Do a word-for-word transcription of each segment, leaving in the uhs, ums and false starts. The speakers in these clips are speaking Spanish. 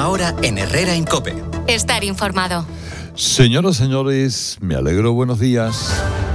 hora en Herrera en COPE. Estar informado. Señoras, señores, me alegro, buenos días.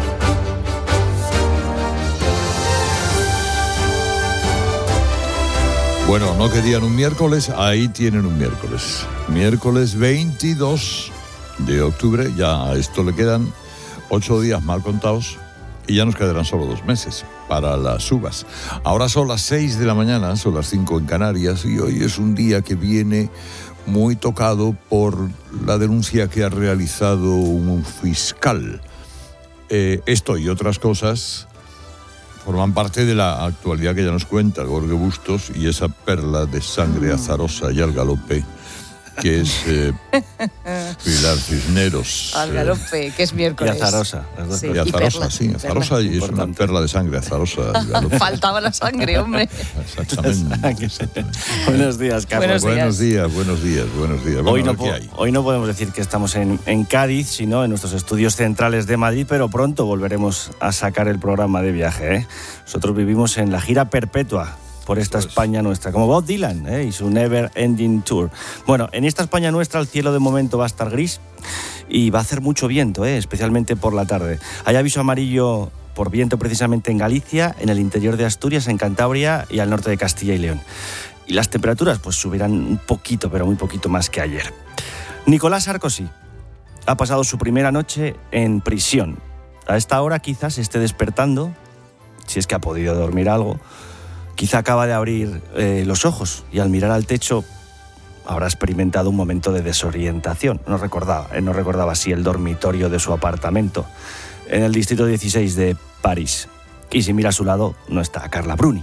Bueno, no querían un miércoles, ahí tienen un miércoles. Miércoles veintidós de octubre, ya a esto le quedan ocho días mal contados y ya nos quedarán solo dos meses para las uvas. Ahora son las seis de la mañana, son las cinco en Canarias y hoy es un día que viene muy tocado por la denuncia que ha realizado un fiscal. Eh, esto y otras cosas forman parte de la actualidad que ya nos cuenta Jorge Bustos y esa perla de sangre azarosa y al galope que es eh, Pilar Cisneros. Al galope, eh, que es miércoles. Y azarosa. Las dos Sí, y azarosa, y sí, azarosa y es una perla de sangre azarosa. Al galope. Faltaba la sangre, hombre. Exactamente. exactamente. Buenos días, Carlos. Buenos Buenos días, buenos días, buenos días. Bueno, Hoy no, a ver po- qué hay. hoy no podemos decir que estamos en, en Cádiz, sino en nuestros estudios centrales de Madrid, pero pronto volveremos a sacar el programa de viaje, ¿eh? Nosotros vivimos en la gira perpetua por esta Eso es. España nuestra, como Bob Dylan, ¿eh? Y su Never Ending Tour. Bueno, en esta España nuestra el cielo de momento va a estar gris y va a hacer mucho viento, ¿eh? Especialmente por la tarde. Hay aviso amarillo por viento precisamente en Galicia, en el interior de Asturias, en Cantabria y al norte de Castilla y León. Y las temperaturas pues subirán un poquito, pero muy poquito más que ayer. Nicolás Sarkozy ha pasado su primera noche en prisión. A esta hora quizás esté despertando, si es que ha podido dormir algo. Quizá acaba de abrir eh, los ojos y al mirar al techo habrá experimentado un momento de desorientación. No recordaba, eh, no recordaba así el dormitorio de su apartamento en el distrito dieciséis de París. Y si mira a su lado, no está Carla Bruni.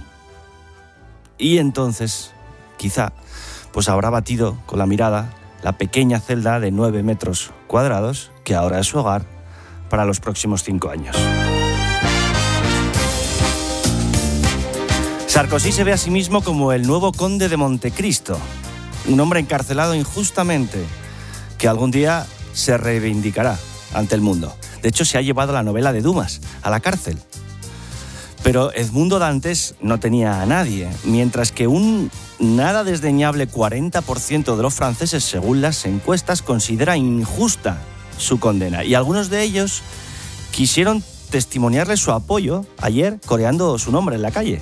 Y entonces, quizá, pues habrá batido con la mirada la pequeña celda de nueve metros cuadrados que ahora es su hogar para los próximos cinco años. Sarkozy se ve a sí mismo como el nuevo conde de Montecristo, un hombre encarcelado injustamente que algún día se reivindicará ante el mundo. De hecho, se ha llevado la novela de Dumas a la cárcel. Pero Edmundo Dantes no tenía a nadie, mientras que un nada desdeñable cuarenta por ciento de los franceses, según las encuestas, considera injusta su condena. Y algunos de ellos quisieron testimoniarle su apoyo ayer coreando su nombre en la calle.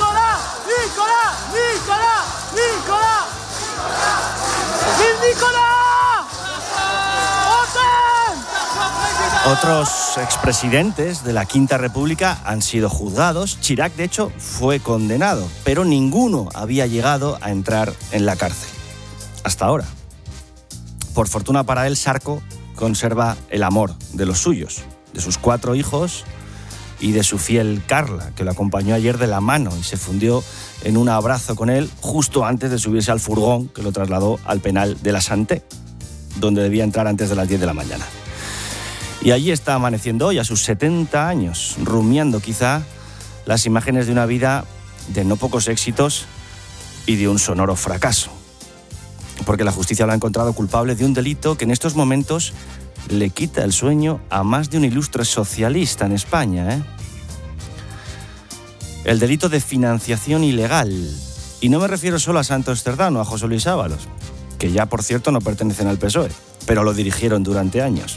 Otros expresidentes de la Quinta República han sido juzgados. Chirac, de hecho, fue condenado, pero ninguno había llegado a entrar en la cárcel. Hasta ahora. Por fortuna para él, Sarko conserva el amor de los suyos, de sus cuatro hijos y de su fiel Carla, que lo acompañó ayer de la mano y se fundió en un abrazo con él justo antes de subirse al furgón que lo trasladó al penal de la Santé, donde debía entrar antes de las diez de la mañana. Y allí está amaneciendo hoy, a sus setenta años, rumiando quizá las imágenes de una vida de no pocos éxitos y de un sonoro fracaso. Porque la justicia lo ha encontrado culpable de un delito que en estos momentos le quita el sueño a más de un ilustre socialista en España, ¿eh? El delito de financiación ilegal. Y no me refiero solo a Santos Cerdán o a José Luis Ábalos, que ya, por cierto, no pertenecen al P S O E, pero lo dirigieron durante años.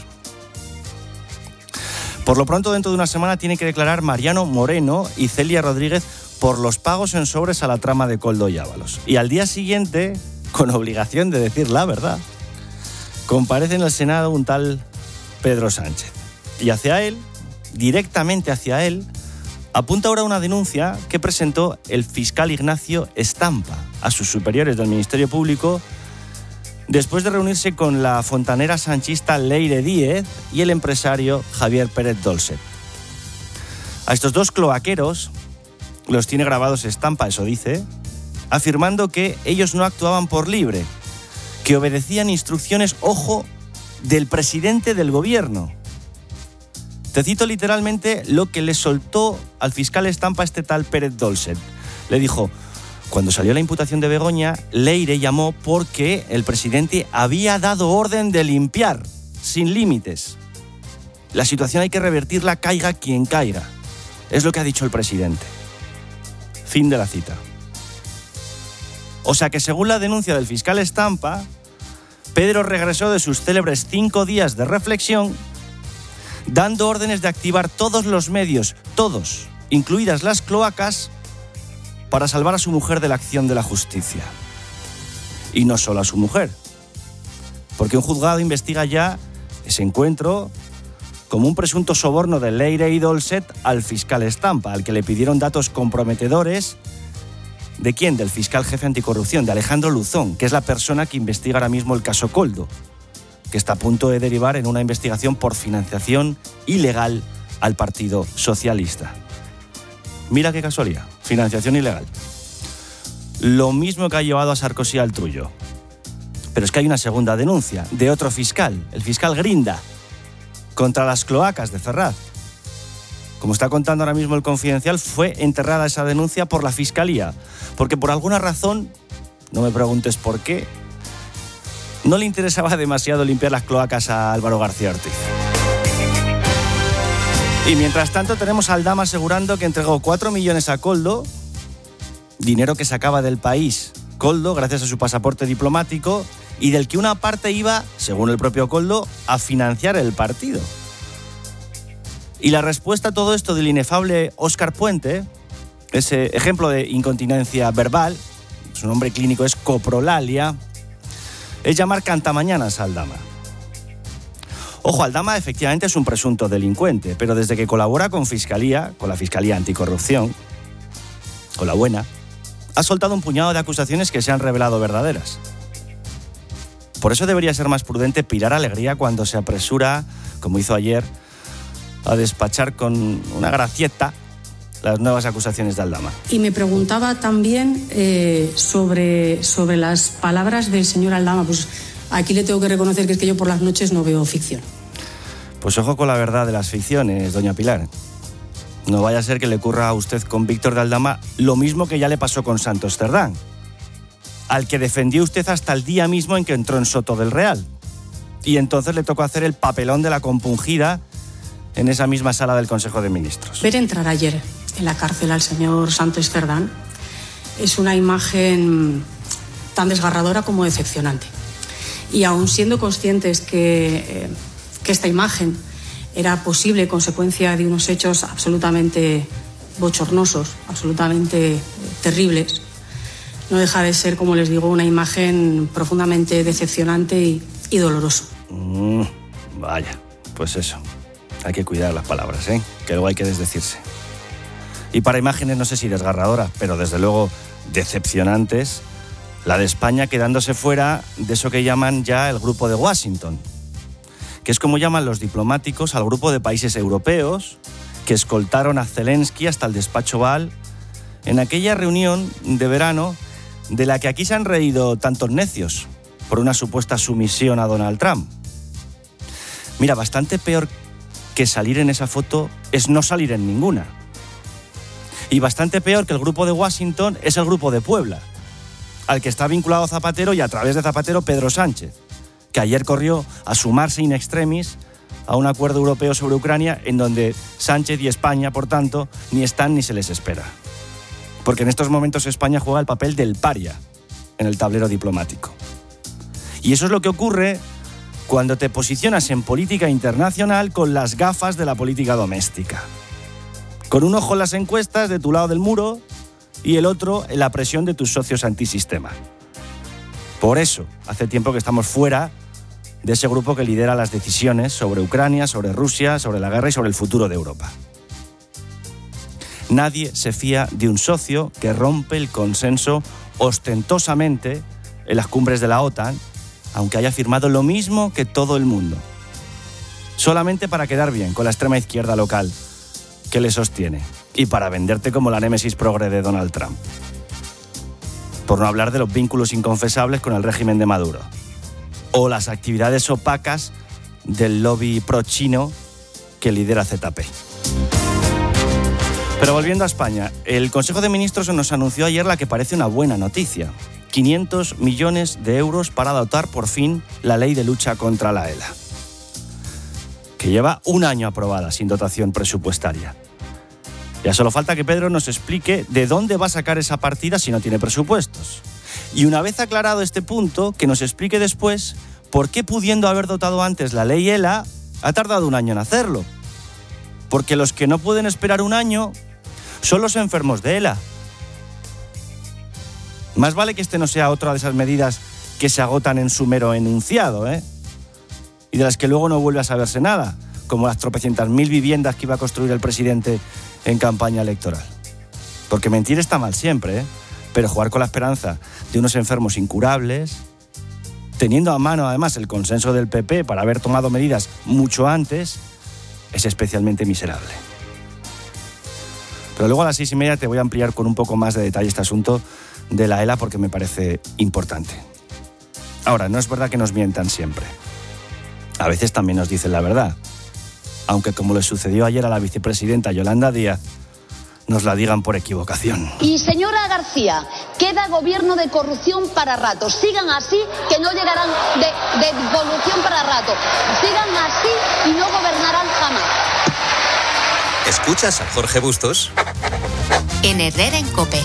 Por lo pronto, dentro de una semana tiene que declarar Mariano Moreno y Celia Rodríguez por los pagos en sobres a la trama de Koldo y Ábalos. Y al día siguiente, con obligación de decir la verdad, comparece en el Senado un tal Pedro Sánchez. Y hacia él, directamente hacia él, apunta ahora una denuncia que presentó el fiscal Ignacio Estampa a sus superiores del Ministerio Público después de reunirse con la fontanera sanchista Leire Díez y el empresario Javier Pérez Dolcet. A estos dos cloaqueros los tiene grabados Estampa, eso dice, afirmando que ellos no actuaban por libre, que obedecían instrucciones, ojo, del presidente del gobierno. Te cito literalmente lo que le soltó al fiscal Estampa este tal Pérez Dolcet. Le dijo: cuando salió la imputación de Begoña, Leire llamó porque el presidente había dado orden de limpiar, sin límites. La situación hay que revertirla, caiga quien caiga. Es lo que ha dicho el presidente. Fin de la cita. O sea que según la denuncia del fiscal Estampa, Pedro regresó de sus célebres cinco días de reflexión, dando órdenes de activar todos los medios, todos, incluidas las cloacas, para salvar a su mujer de la acción de la justicia. Y no solo a su mujer, porque un juzgado investiga ya ese encuentro como un presunto soborno de Leire y Dolcet al fiscal Estampa, al que le pidieron datos comprometedores. ¿De quién? Del fiscal jefe anticorrupción, de Alejandro Luzón, que es la persona que investiga ahora mismo el caso Koldo, que está a punto de derivar en una investigación por financiación ilegal al Partido Socialista. Mira qué casualidad, financiación ilegal. Lo mismo que ha llevado a Sarkozy al trullo. Pero es que hay una segunda denuncia de otro fiscal, el fiscal Grinda, contra las cloacas de Ferraz. Como está contando ahora mismo el Confidencial, fue enterrada esa denuncia por la Fiscalía, porque por alguna razón, no me preguntes por qué, no le interesaba demasiado limpiar las cloacas a Álvaro García Ortiz. Y mientras tanto tenemos a Aldama asegurando que entregó cuatro millones a Koldo, dinero que sacaba del país Koldo gracias a su pasaporte diplomático, y del que una parte iba, según el propio Koldo, a financiar el partido. Y la respuesta a todo esto del inefable Óscar Puente, ese ejemplo de incontinencia verbal, su nombre clínico es coprolalia, es llamar cantamañanas a Aldama. Ojo, Aldama efectivamente es un presunto delincuente, pero desde que colabora con Fiscalía, con la Fiscalía Anticorrupción, con la buena, ha soltado un puñado de acusaciones que se han revelado verdaderas. Por eso debería ser más prudente pirar alegría cuando se apresura, como hizo ayer, a despachar con una gracieta las nuevas acusaciones de Aldama. Y me preguntaba también eh, sobre, sobre las palabras del señor Aldama. Pues aquí le tengo que reconocer que es que yo por las noches no veo ficción. Pues ojo con la verdad de las ficciones, doña Pilar. No vaya a ser que le ocurra a usted con Víctor de Aldama lo mismo que ya le pasó con Santos Cerdán, al que defendió usted hasta el día mismo en que entró en Soto del Real. Y entonces le tocó hacer el papelón de la compungida en esa misma sala del Consejo de Ministros. Ver entrar ayer en la cárcel al señor Santos Cerdán es una imagen tan desgarradora como decepcionante. Y aun siendo conscientes que, eh, que esta imagen era posible consecuencia de unos hechos absolutamente bochornosos, absolutamente terribles, no deja de ser, como les digo, una imagen profundamente decepcionante y, y doloroso. Mm, vaya, pues eso. Hay que cuidar las palabras, ¿eh? Que luego hay que desdecirse. Y para imágenes, no sé si desgarradoras, pero desde luego decepcionantes, la de España quedándose fuera de eso que llaman ya el Grupo de Washington, que es como llaman los diplomáticos al grupo de países europeos que escoltaron a Zelensky hasta el despacho Oval en aquella reunión de verano de la que aquí se han reído tantos necios por una supuesta sumisión a Donald Trump. Mira, bastante peor que salir en esa foto es no salir en ninguna. Y bastante peor que el Grupo de Washington es el Grupo de Puebla, al que está vinculado Zapatero y a través de Zapatero Pedro Sánchez, que ayer corrió a sumarse in extremis a un acuerdo europeo sobre Ucrania en donde Sánchez y España, por tanto, ni están ni se les espera. Porque en estos momentos España juega el papel del paria en el tablero diplomático. Y eso es lo que ocurre cuando te posicionas en política internacional con las gafas de la política doméstica. Con un ojo en las encuestas de tu lado del muro y el otro en la presión de tus socios antisistema. Por eso, hace tiempo que estamos fuera de ese grupo que lidera las decisiones sobre Ucrania, sobre Rusia, sobre la guerra y sobre el futuro de Europa. Nadie se fía de un socio que rompe el consenso ostentosamente en las cumbres de la OTAN, aunque haya firmado lo mismo que todo el mundo, solamente para quedar bien con la extrema izquierda local que le sostiene y para venderte como la némesis progre de Donald Trump. Por no hablar de los vínculos inconfesables con el régimen de Maduro o las actividades opacas del lobby pro-chino que lidera Z P. Pero volviendo a España, el Consejo de Ministros nos anunció ayer la que parece una buena noticia: quinientos millones de euros para dotar por fin la ley de lucha contra la ELA, que lleva un año aprobada sin dotación presupuestaria. Ya solo falta que Pedro nos explique de dónde va a sacar esa partida si no tiene presupuestos. Y una vez aclarado este punto, que nos explique después ¿por qué pudiendo haber dotado antes la ley ELA ha tardado un año en hacerlo? Porque los que no pueden esperar un año son los enfermos de ELA. Más vale que este no sea otra de esas medidas que se agotan en su mero enunciado, ¿eh? Y de las que luego no vuelve a saberse nada, como las tropecientas mil viviendas que iba a construir el presidente en campaña electoral. Porque mentir está mal siempre, ¿eh? Pero jugar con la esperanza de unos enfermos incurables, teniendo a mano además el consenso del P P para haber tomado medidas mucho antes, es especialmente miserable. Pero luego a las seis y media te voy a ampliar con un poco más de detalle este asunto de la ELA porque me parece importante. Ahora, no es verdad que nos mientan siempre. A veces también nos dicen la verdad. Aunque como le sucedió ayer a la vicepresidenta Yolanda Díaz, nos la digan por equivocación. Y señora García, queda gobierno de corrupción para rato. Sigan así, que no llegarán de, de devolución para rato. Sigan así y no gobernarán jamás. ¿Escuchas a Jorge Bustos? En Herrera en COPE.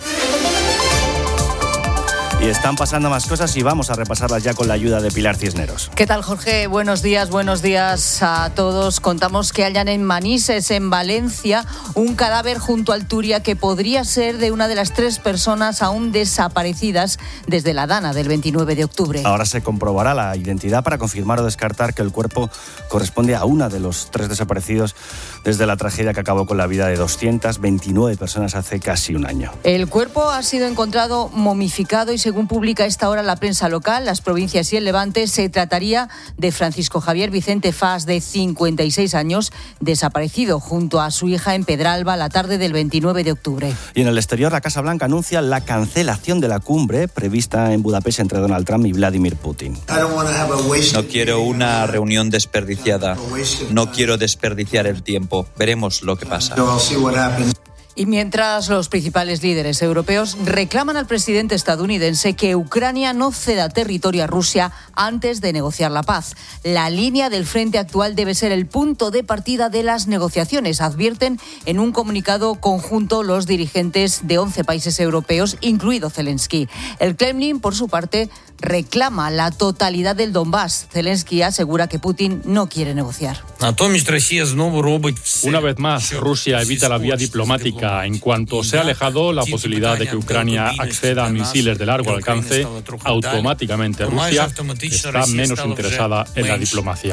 Y están pasando más cosas y vamos a repasarlas ya con la ayuda de Pilar Cisneros. ¿Qué tal, Jorge? Buenos días, buenos días a todos. Contamos que hallan en Manises, en Valencia, un cadáver junto al Turia que podría ser de una de las tres personas aún desaparecidas desde la dana del veintinueve de octubre. Ahora se comprobará la identidad para confirmar o descartar que el cuerpo corresponde a una de los tres desaparecidos desde la tragedia que acabó con la vida de doscientas veintinueve personas hace casi un año. El cuerpo ha sido encontrado momificado y según publica a esta hora la prensa local, las provincias y el Levante, se trataría de Francisco Javier Vicente Fas, de cincuenta y seis años, desaparecido junto a su hija en Pedralba la tarde del veintinueve de octubre. Y en el exterior, la Casa Blanca anuncia la cancelación de la cumbre prevista en Budapest entre Donald Trump y Vladimir Putin. No quiero una reunión desperdiciada. No quiero desperdiciar el tiempo. Veremos lo que pasa. Y mientras los principales líderes europeos reclaman al presidente estadounidense que Ucrania no ceda territorio a Rusia antes de negociar la paz. La línea del frente actual debe ser el punto de partida de las negociaciones, advierten en un comunicado conjunto los dirigentes de once países europeos, incluido Zelensky. El Kremlin, por su parte, reclama la totalidad del Donbass. Zelensky asegura que Putin no quiere negociar. Una vez más, Rusia evita la vía diplomática. En cuanto se ha alejado la posibilidad de que Ucrania acceda a misiles de largo alcance, automáticamente Rusia está menos interesada en la diplomacia.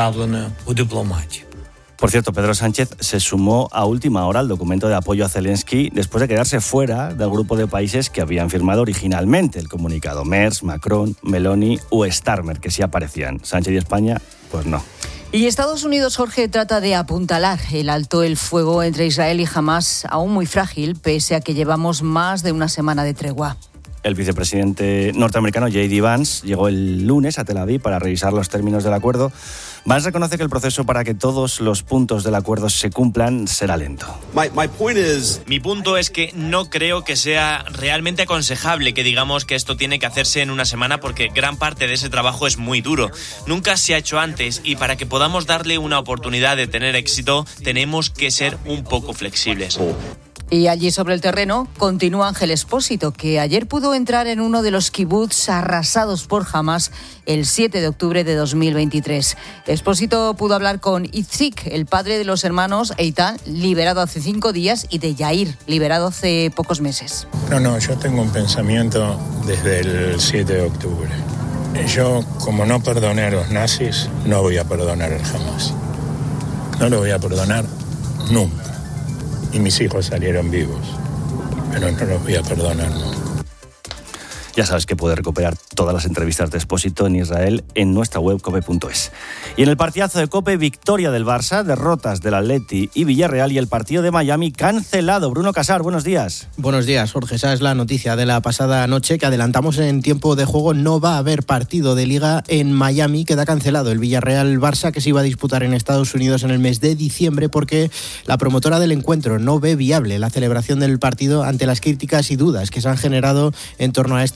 Por cierto, Pedro Sánchez se sumó a última hora al documento de apoyo a Zelensky después de quedarse fuera del grupo de países que habían firmado originalmente el comunicado. Merz, Macron, Meloni o Starmer, que sí aparecían. Sánchez y España, pues no. Y Estados Unidos, Jorge, trata de apuntalar el alto el fuego entre Israel y Hamás, aún muy frágil, pese a que llevamos más de una semana de tregua. El vicepresidente norteamericano J D Vance llegó el lunes a Tel Aviv para revisar los términos del acuerdo. Vance reconoce que el proceso para que todos los puntos del acuerdo se cumplan será lento. My, my point is... Mi punto es que no creo que sea realmente aconsejable que digamos que esto tiene que hacerse en una semana porque gran parte de ese trabajo es muy duro. Nunca se ha hecho antes y para que podamos darle una oportunidad de tener éxito tenemos que ser un poco flexibles. Y allí sobre el terreno continúa Ángel Expósito, que ayer pudo entrar en uno de los kibutz arrasados por Hamás el siete de octubre de dos mil veintitrés. Expósito pudo hablar con Itzik, el padre de los hermanos Eitan, liberado hace cinco días, y de Yair, liberado hace pocos meses. No, no, yo tengo un pensamiento desde el siete de octubre. Yo, como no perdoné a los nazis, no voy a perdonar al Hamás. No lo voy a perdonar nunca. Y mis hijos salieron vivos, pero no los voy a perdonar, ¿no? Ya sabes que puedes recuperar todas las entrevistas de Expósito en Israel en nuestra web cope punto es. Y en el partidazo de COPE, victoria del Barça, derrotas del Atleti y Villarreal y el partido de Miami cancelado. Bruno Casar, buenos días. Buenos días, Jorge. Esa es la noticia de la pasada noche que adelantamos en tiempo de juego. No va a haber partido de Liga en Miami, queda cancelado el Villarreal-Barça que se iba a disputar en Estados Unidos en el mes de diciembre porque la promotora del encuentro no ve viable la celebración del partido ante las críticas y dudas que se han generado en torno a este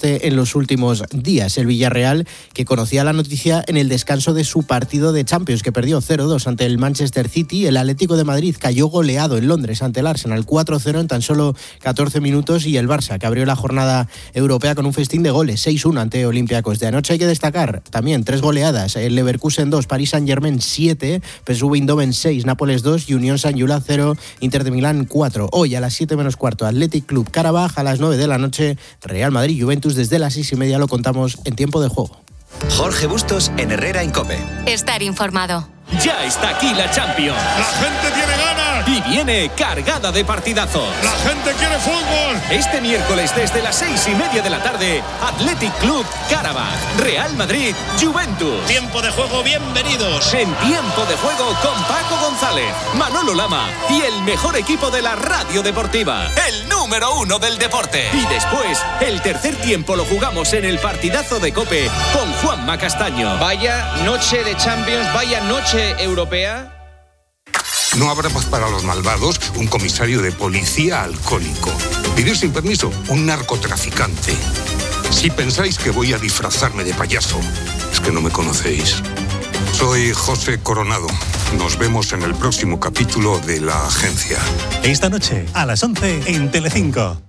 deporte en los últimos días. El Villarreal, que conocía la noticia en el descanso de su partido de Champions, que perdió cero dos ante el Manchester City. El Atlético de Madrid cayó goleado en Londres ante el Arsenal cuatro cero en tan solo catorce minutos. Y el Barça, que abrió la jornada europea con un festín de goles, seis uno ante Olympiacos. De anoche hay que destacar también tres goleadas: el Leverkusen dos, Paris Saint-Germain siete, P S V Eindhoven seis, Nápoles dos y Unión Saint-Gilloise cero, Inter de Milán cuatro. Hoy a las siete menos cuarto, Athletic Club Karabaj. A las nueve de la noche, Real Madrid Juventus. Desde las seis y media lo contamos en Tiempo de Juego. Jorge Bustos en Herrera en COPE. Estar informado. Ya está aquí la Champions. La gente tiene ganas. Y viene cargada de partidazos. La gente quiere fútbol. Este miércoles desde las seis y media de la tarde, Athletic Club Karabaj, Real Madrid, Juventus. Tiempo de Juego, bienvenidos. En Tiempo de Juego con Paco González, Manolo Lama y el mejor equipo de la radio deportiva. El número uno del deporte. Y después, el tercer tiempo lo jugamos en el partidazo de COPE con Juanma Castaño. Vaya noche de Champions, vaya noche europea. No habrá paz para los malvados, un comisario de policía alcohólico. Vivir sin permiso, un narcotraficante. Si pensáis que voy a disfrazarme de payaso, es que no me conocéis. Soy José Coronado. Nos vemos en el próximo capítulo de La Agencia. Esta noche, a las once, en Telecinco.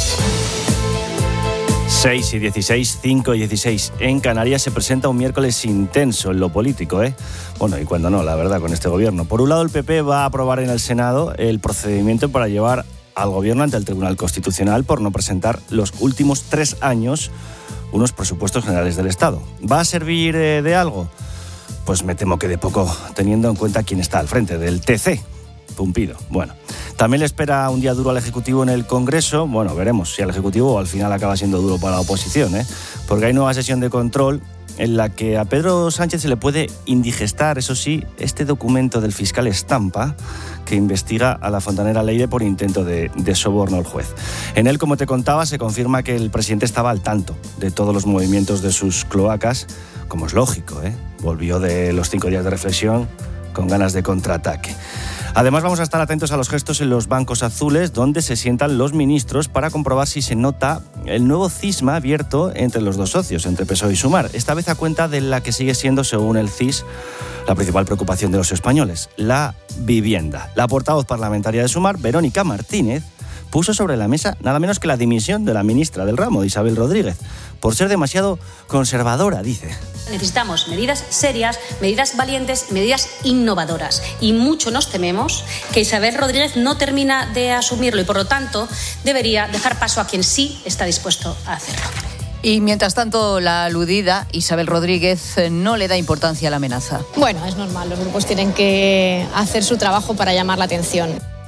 seis y dieciséis, cinco y dieciséis. En Canarias se presenta un miércoles intenso en lo político, ¿eh? Bueno, y cuando no, la verdad, con este gobierno. Por un lado, el P P va a aprobar en el Senado el procedimiento para llevar al gobierno ante el Tribunal Constitucional por no presentar los últimos tres años unos presupuestos generales del Estado. ¿Va a servir eh, de algo? Pues me temo que de poco, teniendo en cuenta quién está al frente del T C. Pumpido. Bueno, también le espera un día duro al Ejecutivo en el Congreso. Bueno, veremos si al Ejecutivo al final acaba siendo duro para la oposición, ¿eh? Porque hay nueva sesión de control en la que a Pedro Sánchez se le puede indigestar, eso sí, este documento del fiscal Estampa que investiga a la fontanera Leire por intento de, de soborno al juez. En él, como te contaba, se confirma que el presidente estaba al tanto de todos los movimientos de sus cloacas, como es lógico, ¿eh? Volvió de los cinco días de reflexión con ganas de contraataque. Además, vamos a estar atentos a los gestos en los bancos azules, donde se sientan los ministros para comprobar si se nota el nuevo cisma abierto entre los dos socios, entre P S O E y Sumar. Esta vez a cuenta de la que sigue siendo, según el C I S, la principal preocupación de los españoles, la vivienda. La portavoz parlamentaria de Sumar, Verónica Martínez, puso sobre la mesa nada menos que la dimisión de la ministra del ramo, Isabel Rodríguez, por ser demasiado conservadora, dice. Necesitamos medidas serias, medidas valientes, medidas innovadoras. Y mucho nos tememos que Isabel Rodríguez no termina de asumirlo y, por lo tanto, debería dejar paso a quien sí está dispuesto a hacerlo. Y mientras tanto, la aludida Isabel Rodríguez no le da importancia a la amenaza. Bueno, es normal, los grupos tienen que hacer su trabajo para llamar la atención.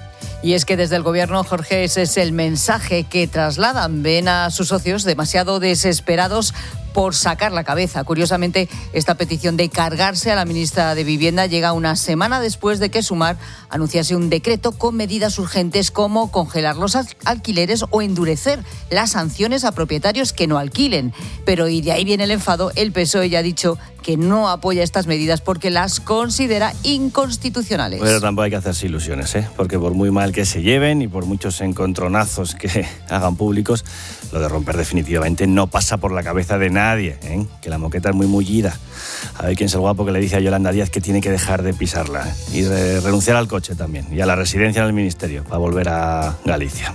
Y es que desde el gobierno, Jorge, ese es el mensaje que trasladan. Ven a sus socios demasiado desesperados por sacar la cabeza. Curiosamente, esta petición de cargarse a la ministra de Vivienda llega una semana después de que Sumar anunciase un decreto con medidas urgentes como congelar los alquileres o endurecer las sanciones a propietarios que no alquilen. Pero, y de ahí viene el enfado, el P S O E ya ha dicho que no apoya estas medidas porque las considera inconstitucionales. Pero tampoco hay que hacerse ilusiones, ¿eh? Porque por muy mal que se lleven y por muchos encontronazos que hagan públicos, lo de romper definitivamente no pasa por la cabeza de nadie, ¿eh? Que la moqueta es muy mullida. A ver quién es el guapo que le dice a Yolanda Díaz que tiene que dejar de pisarla, ¿eh? Y de renunciar al coche también y a la residencia en el ministerio para volver a Galicia.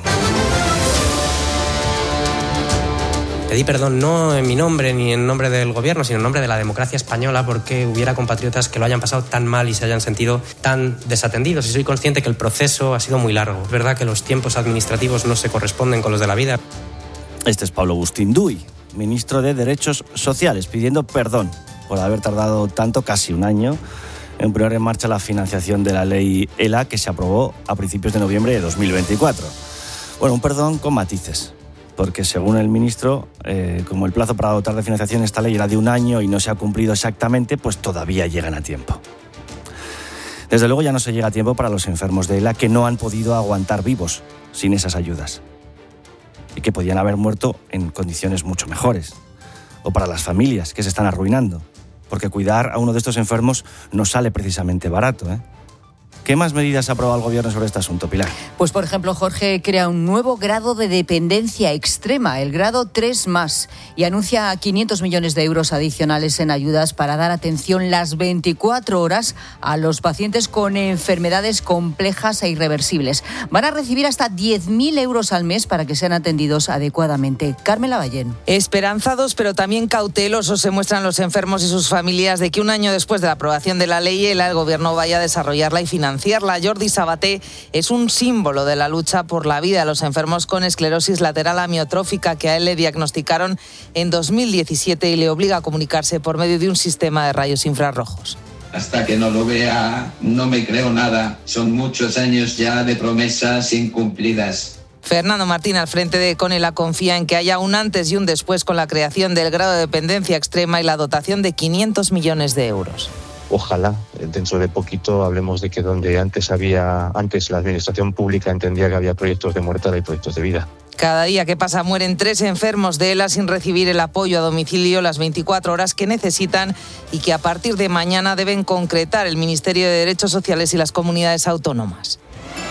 Pedí perdón no en mi nombre ni en nombre del gobierno, sino en nombre de la democracia española, porque hubiera compatriotas que lo hayan pasado tan mal y se hayan sentido tan desatendidos. Y soy consciente que el proceso ha sido muy largo. Es verdad que los tiempos administrativos no se corresponden con los de la vida. Este es Pablo Bustinduy, ministro de Derechos Sociales, pidiendo perdón por haber tardado tanto, casi un año, en poner en marcha la financiación de la ley E L A que se aprobó a principios de noviembre de dos mil veinticuatro. Bueno, un perdón con matices, porque según el ministro, eh, como el plazo para dotar de financiación esta ley era de un año y no se ha cumplido exactamente, pues todavía llegan a tiempo. Desde luego ya no se llega a tiempo para los enfermos de E L A que no han podido aguantar vivos sin esas ayudas y que podían haber muerto en condiciones mucho mejores, o para las familias que se están arruinando, porque cuidar a uno de estos enfermos no sale precisamente barato, ¿eh? ¿Qué más medidas ha aprobado el Gobierno sobre este asunto, Pilar? Pues, por ejemplo, Jorge crea un nuevo grado de dependencia extrema, el grado tres más, y anuncia quinientos millones de euros adicionales en ayudas para dar atención las veinticuatro horas a los pacientes con enfermedades complejas e irreversibles. Van a recibir hasta diez mil euros al mes para que sean atendidos adecuadamente. Carmen Lavallén. Esperanzados, pero también cautelosos se muestran los enfermos y sus familias de que un año después de la aprobación de la ley, el Gobierno vaya a desarrollarla y financiarla. Jordi Sabaté es un símbolo de la lucha por la vida de los enfermos con esclerosis lateral amiotrófica, que a él le diagnosticaron en dos mil diecisiete y le obliga a comunicarse por medio de un sistema de rayos infrarrojos. Hasta que no lo vea, no me creo nada. Son muchos años ya de promesas incumplidas. Fernando Martín, al frente de Conela, confía en que haya un antes y un después con la creación del grado de dependencia extrema y la dotación de quinientos millones de euros. Ojalá dentro de poquito hablemos de que donde antes había, antes la administración pública entendía que había proyectos de muerte, ahora hay proyectos de vida. Cada día que pasa mueren tres enfermos de ELA sin recibir el apoyo a domicilio las veinticuatro horas que necesitan y que a partir de mañana deben concretar el Ministerio de Derechos Sociales y las comunidades autónomas.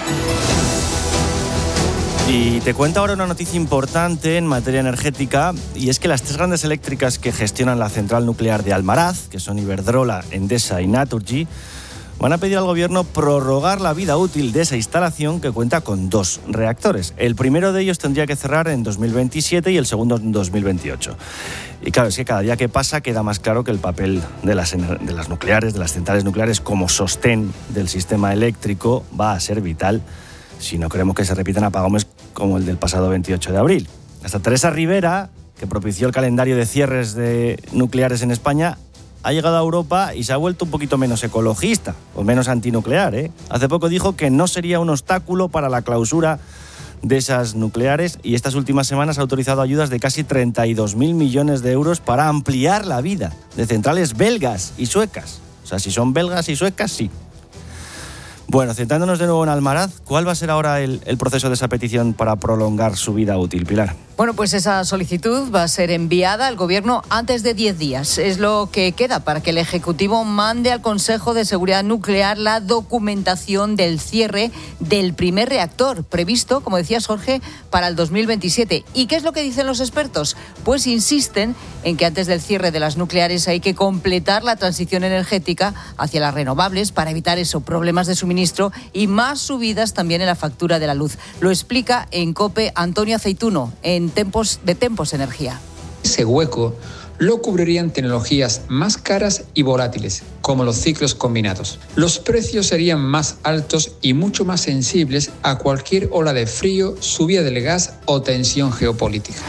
Y te cuento ahora una noticia importante en materia energética, y es que las tres grandes eléctricas que gestionan la central nuclear de Almaraz, que son Iberdrola, Endesa y Naturgy, van a pedir al Gobierno prorrogar la vida útil de esa instalación, que cuenta con dos reactores. El primero de ellos tendría que cerrar en dos mil veintisiete y el segundo en dos mil veintiocho. Y claro, es que cada día que pasa queda más claro que el papel de las, de las nucleares, de las centrales nucleares como sostén del sistema eléctrico va a ser vital si no queremos que se repitan apagones como el del pasado veintiocho de abril. Hasta Teresa Rivera, que propició el calendario de cierres de nucleares en España, ha llegado a Europa y se ha vuelto un poquito menos ecologista, o menos antinuclear, ¿eh? Hace poco dijo que no sería un obstáculo para la clausura de esas nucleares, y estas últimas semanas ha autorizado ayudas de casi treinta y dos mil millones de euros para ampliar la vida de centrales belgas y suecas. O sea, si son belgas y suecas, sí. Bueno, centrándonos de nuevo en Almaraz, ¿cuál va a ser ahora el, el proceso de esa petición para prolongar su vida útil, Pilar? Bueno, pues esa solicitud va a ser enviada al Gobierno antes de diez días. Es lo que queda para que el Ejecutivo mande al Consejo de Seguridad Nuclear la documentación del cierre del primer reactor, previsto, como decías, Jorge, para el dos mil veintisiete. ¿Y qué es lo que dicen los expertos? Pues insisten en que antes del cierre de las nucleares hay que completar la transición energética hacia las renovables para evitar esos problemas de suministro y más subidas también en la factura de la luz. Lo explica en COPE Antonio Aceituno, en Tempos, de Tempos Energía. Ese hueco lo cubrirían tecnologías más caras y volátiles, como los ciclos combinados. Los precios serían más altos y mucho más sensibles a cualquier ola de frío, subida del gas o tensión geopolítica.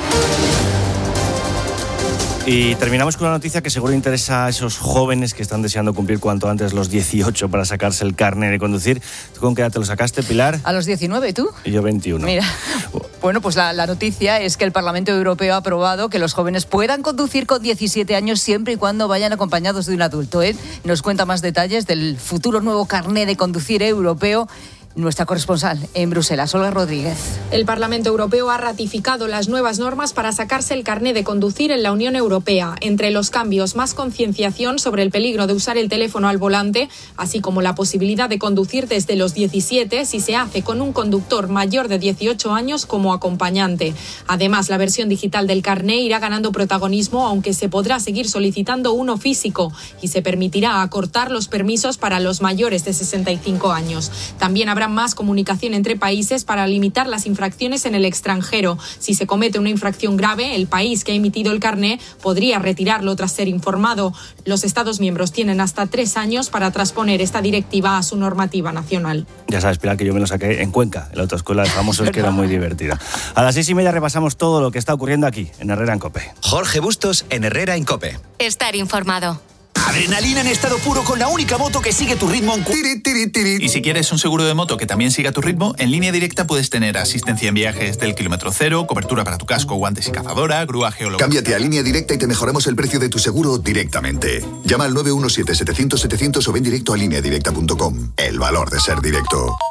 Y terminamos con una noticia que seguro interesa a esos jóvenes que están deseando cumplir cuanto antes los dieciocho para sacarse el carnet de conducir. ¿Tú con qué edad te lo sacaste, Pilar? A los diecinueve, ¿tú? Y yo veintiuno. Mira, bueno, pues la, la noticia es que el Parlamento Europeo ha aprobado que los jóvenes puedan conducir con diecisiete años siempre y cuando vayan acompañados de un adulto, ¿eh? Nos cuenta más detalles del futuro nuevo carnet de conducir europeo nuestra corresponsal en Bruselas, Olga Rodríguez. El Parlamento Europeo ha ratificado las nuevas normas para sacarse el carné de conducir en la Unión Europea. Entre los cambios, más concienciación sobre el peligro de usar el teléfono al volante, así como la posibilidad de conducir desde los diecisiete si se hace con un conductor mayor de dieciocho años como acompañante. Además, la versión digital del carné irá ganando protagonismo, aunque se podrá seguir solicitando uno físico y se permitirá acortar los permisos para los mayores de sesenta y cinco años. También habrá más comunicación entre países para limitar las infracciones en el extranjero. Si se comete una infracción grave, el país que ha emitido el carné podría retirarlo tras ser informado. Los Estados miembros tienen hasta tres años para transponer esta directiva a su normativa nacional. Ya sabes, Pilar, que yo me lo saqué en Cuenca, en la autoescuela de famosos, que era muy divertida. A las seis y media repasamos todo lo que está ocurriendo aquí, en Herrera en COPE. Jorge Bustos, en Herrera en COPE. Estar informado. Adrenalina en estado puro con la única moto que sigue tu ritmo en... Y si quieres un seguro de moto que también siga tu ritmo, en Línea Directa puedes tener asistencia en viajes del kilómetro cero, cobertura para tu casco, guantes y cazadora, grúa geológica. Cámbiate a Línea Directa y te mejoramos el precio de tu seguro directamente. Llama al nueve uno siete, setecientos, setecientos o ven directo a línea directa punto com. El valor de ser directo.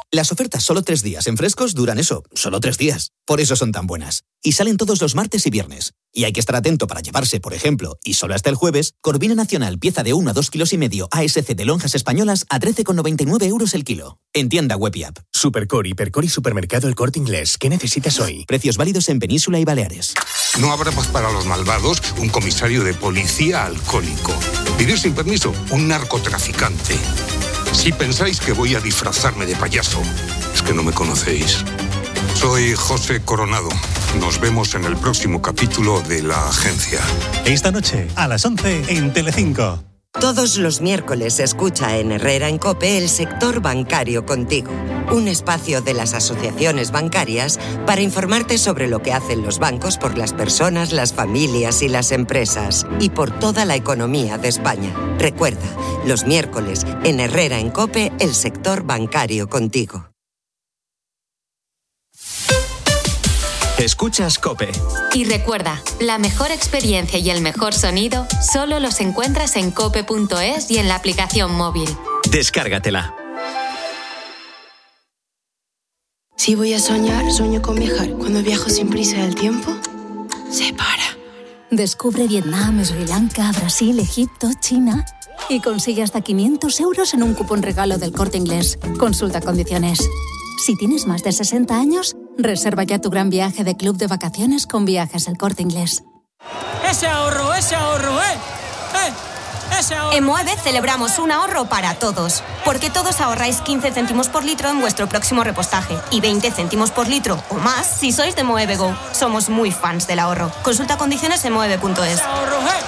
Las ofertas solo tres días en Frescos duran eso, solo tres días. Por eso son tan buenas. Y salen todos los martes y viernes. Y hay que estar atento para llevarse, por ejemplo, y solo hasta el jueves, Corvina Nacional, pieza de uno a dos kilos y medio A S C de lonjas españolas a trece con noventa y nueve euros el kilo. En tienda web y app. Supercor, Hipercor y Supermercado El Corte Inglés. ¿Qué necesitas hoy? Precios válidos en Península y Baleares. No habrá paz para los malvados, un comisario de policía alcohólico. Vivir sin permiso, un narcotraficante. Si pensáis que voy a disfrazarme de payaso, es que no me conocéis. Soy José Coronado. Nos vemos en el próximo capítulo de La Agencia. Esta noche, a las once, en Telecinco. Todos los miércoles se escucha en Herrera en COPE el sector bancario contigo. Un espacio de las asociaciones bancarias para informarte sobre lo que hacen los bancos por las personas, las familias y las empresas. Y por toda la economía de España. Recuerda, los miércoles en Herrera en COPE el sector bancario contigo. Escuchas COPE. Y recuerda, la mejor experiencia y el mejor sonido solo los encuentras en cope punto es y en la aplicación móvil. Descárgatela. Si voy a soñar, sueño con viajar. Cuando viajo sin prisa el tiempo se para. Descubre Vietnam, Sri Lanka, Brasil, Egipto, China y consigue hasta quinientos euros en un cupón regalo del Corte Inglés. Consulta condiciones. Si tienes más de sesenta años, reserva ya tu gran viaje de club de vacaciones con Viajes El Corte Inglés. ¡Ese ahorro, ese ahorro, eh! ¡Eh! ¡Ese ahorro! En Moeve celebramos un ahorro para todos, porque todos ahorráis quince céntimos por litro en vuestro próximo repostaje y veinte céntimos por litro o más si sois de Moeve Go. Somos muy fans del ahorro. Consulta condiciones en moeve punto es. ¡Ese ahorro, eh!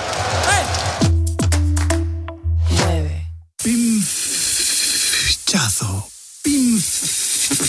¡Eh! Mueve. Pinchazo. Pinchazo.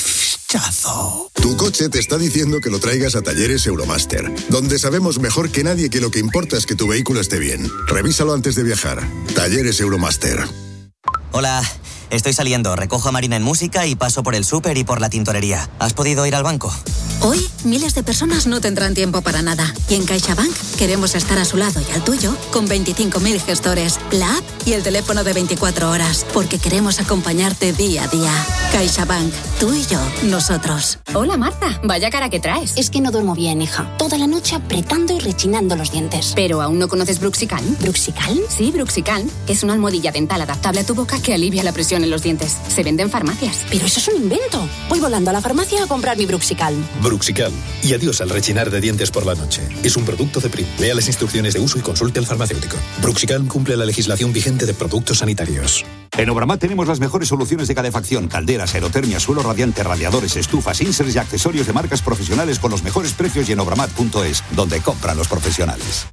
Tu coche te está diciendo que lo traigas a Talleres Euromaster, donde sabemos mejor que nadie que lo que importa es que tu vehículo esté bien. Revísalo antes de viajar. Talleres Euromaster. Hola, estoy saliendo, recojo a Marina en música y paso por el súper y por la tintorería. ¿Has podido ir al banco? Hoy, miles de personas no tendrán tiempo para nada. Y en CaixaBank queremos estar a su lado y al tuyo con veinticinco mil gestores, la app y el teléfono de veinticuatro horas. Porque queremos acompañarte día a día. CaixaBank, tú y yo, nosotros. Hola Marta, vaya cara que traes. Es que no duermo bien, hija. Toda la noche apretando y rechinando los dientes. ¿Pero aún no conoces Bruxicalm? ¿Bruxicalm? Sí, Bruxicalm. Es una almohadilla dental adaptable a tu boca que alivia la presión en los dientes. Se vende en farmacias. Pero eso es un invento. Voy volando a la farmacia a comprar mi Bruxicalm. Bruxicalm. Y adiós al rechinar de dientes por la noche. Es un producto de Prim. Lea las instrucciones de uso y consulte al farmacéutico. Bruxicalm cumple la legislación vigente de productos sanitarios. En Obramat tenemos las mejores soluciones de calefacción, calderas, aerotermia, suelo radiante, radiadores, estufas, inserts y accesorios de marcas profesionales con los mejores precios y en obramat punto es, donde compran los profesionales.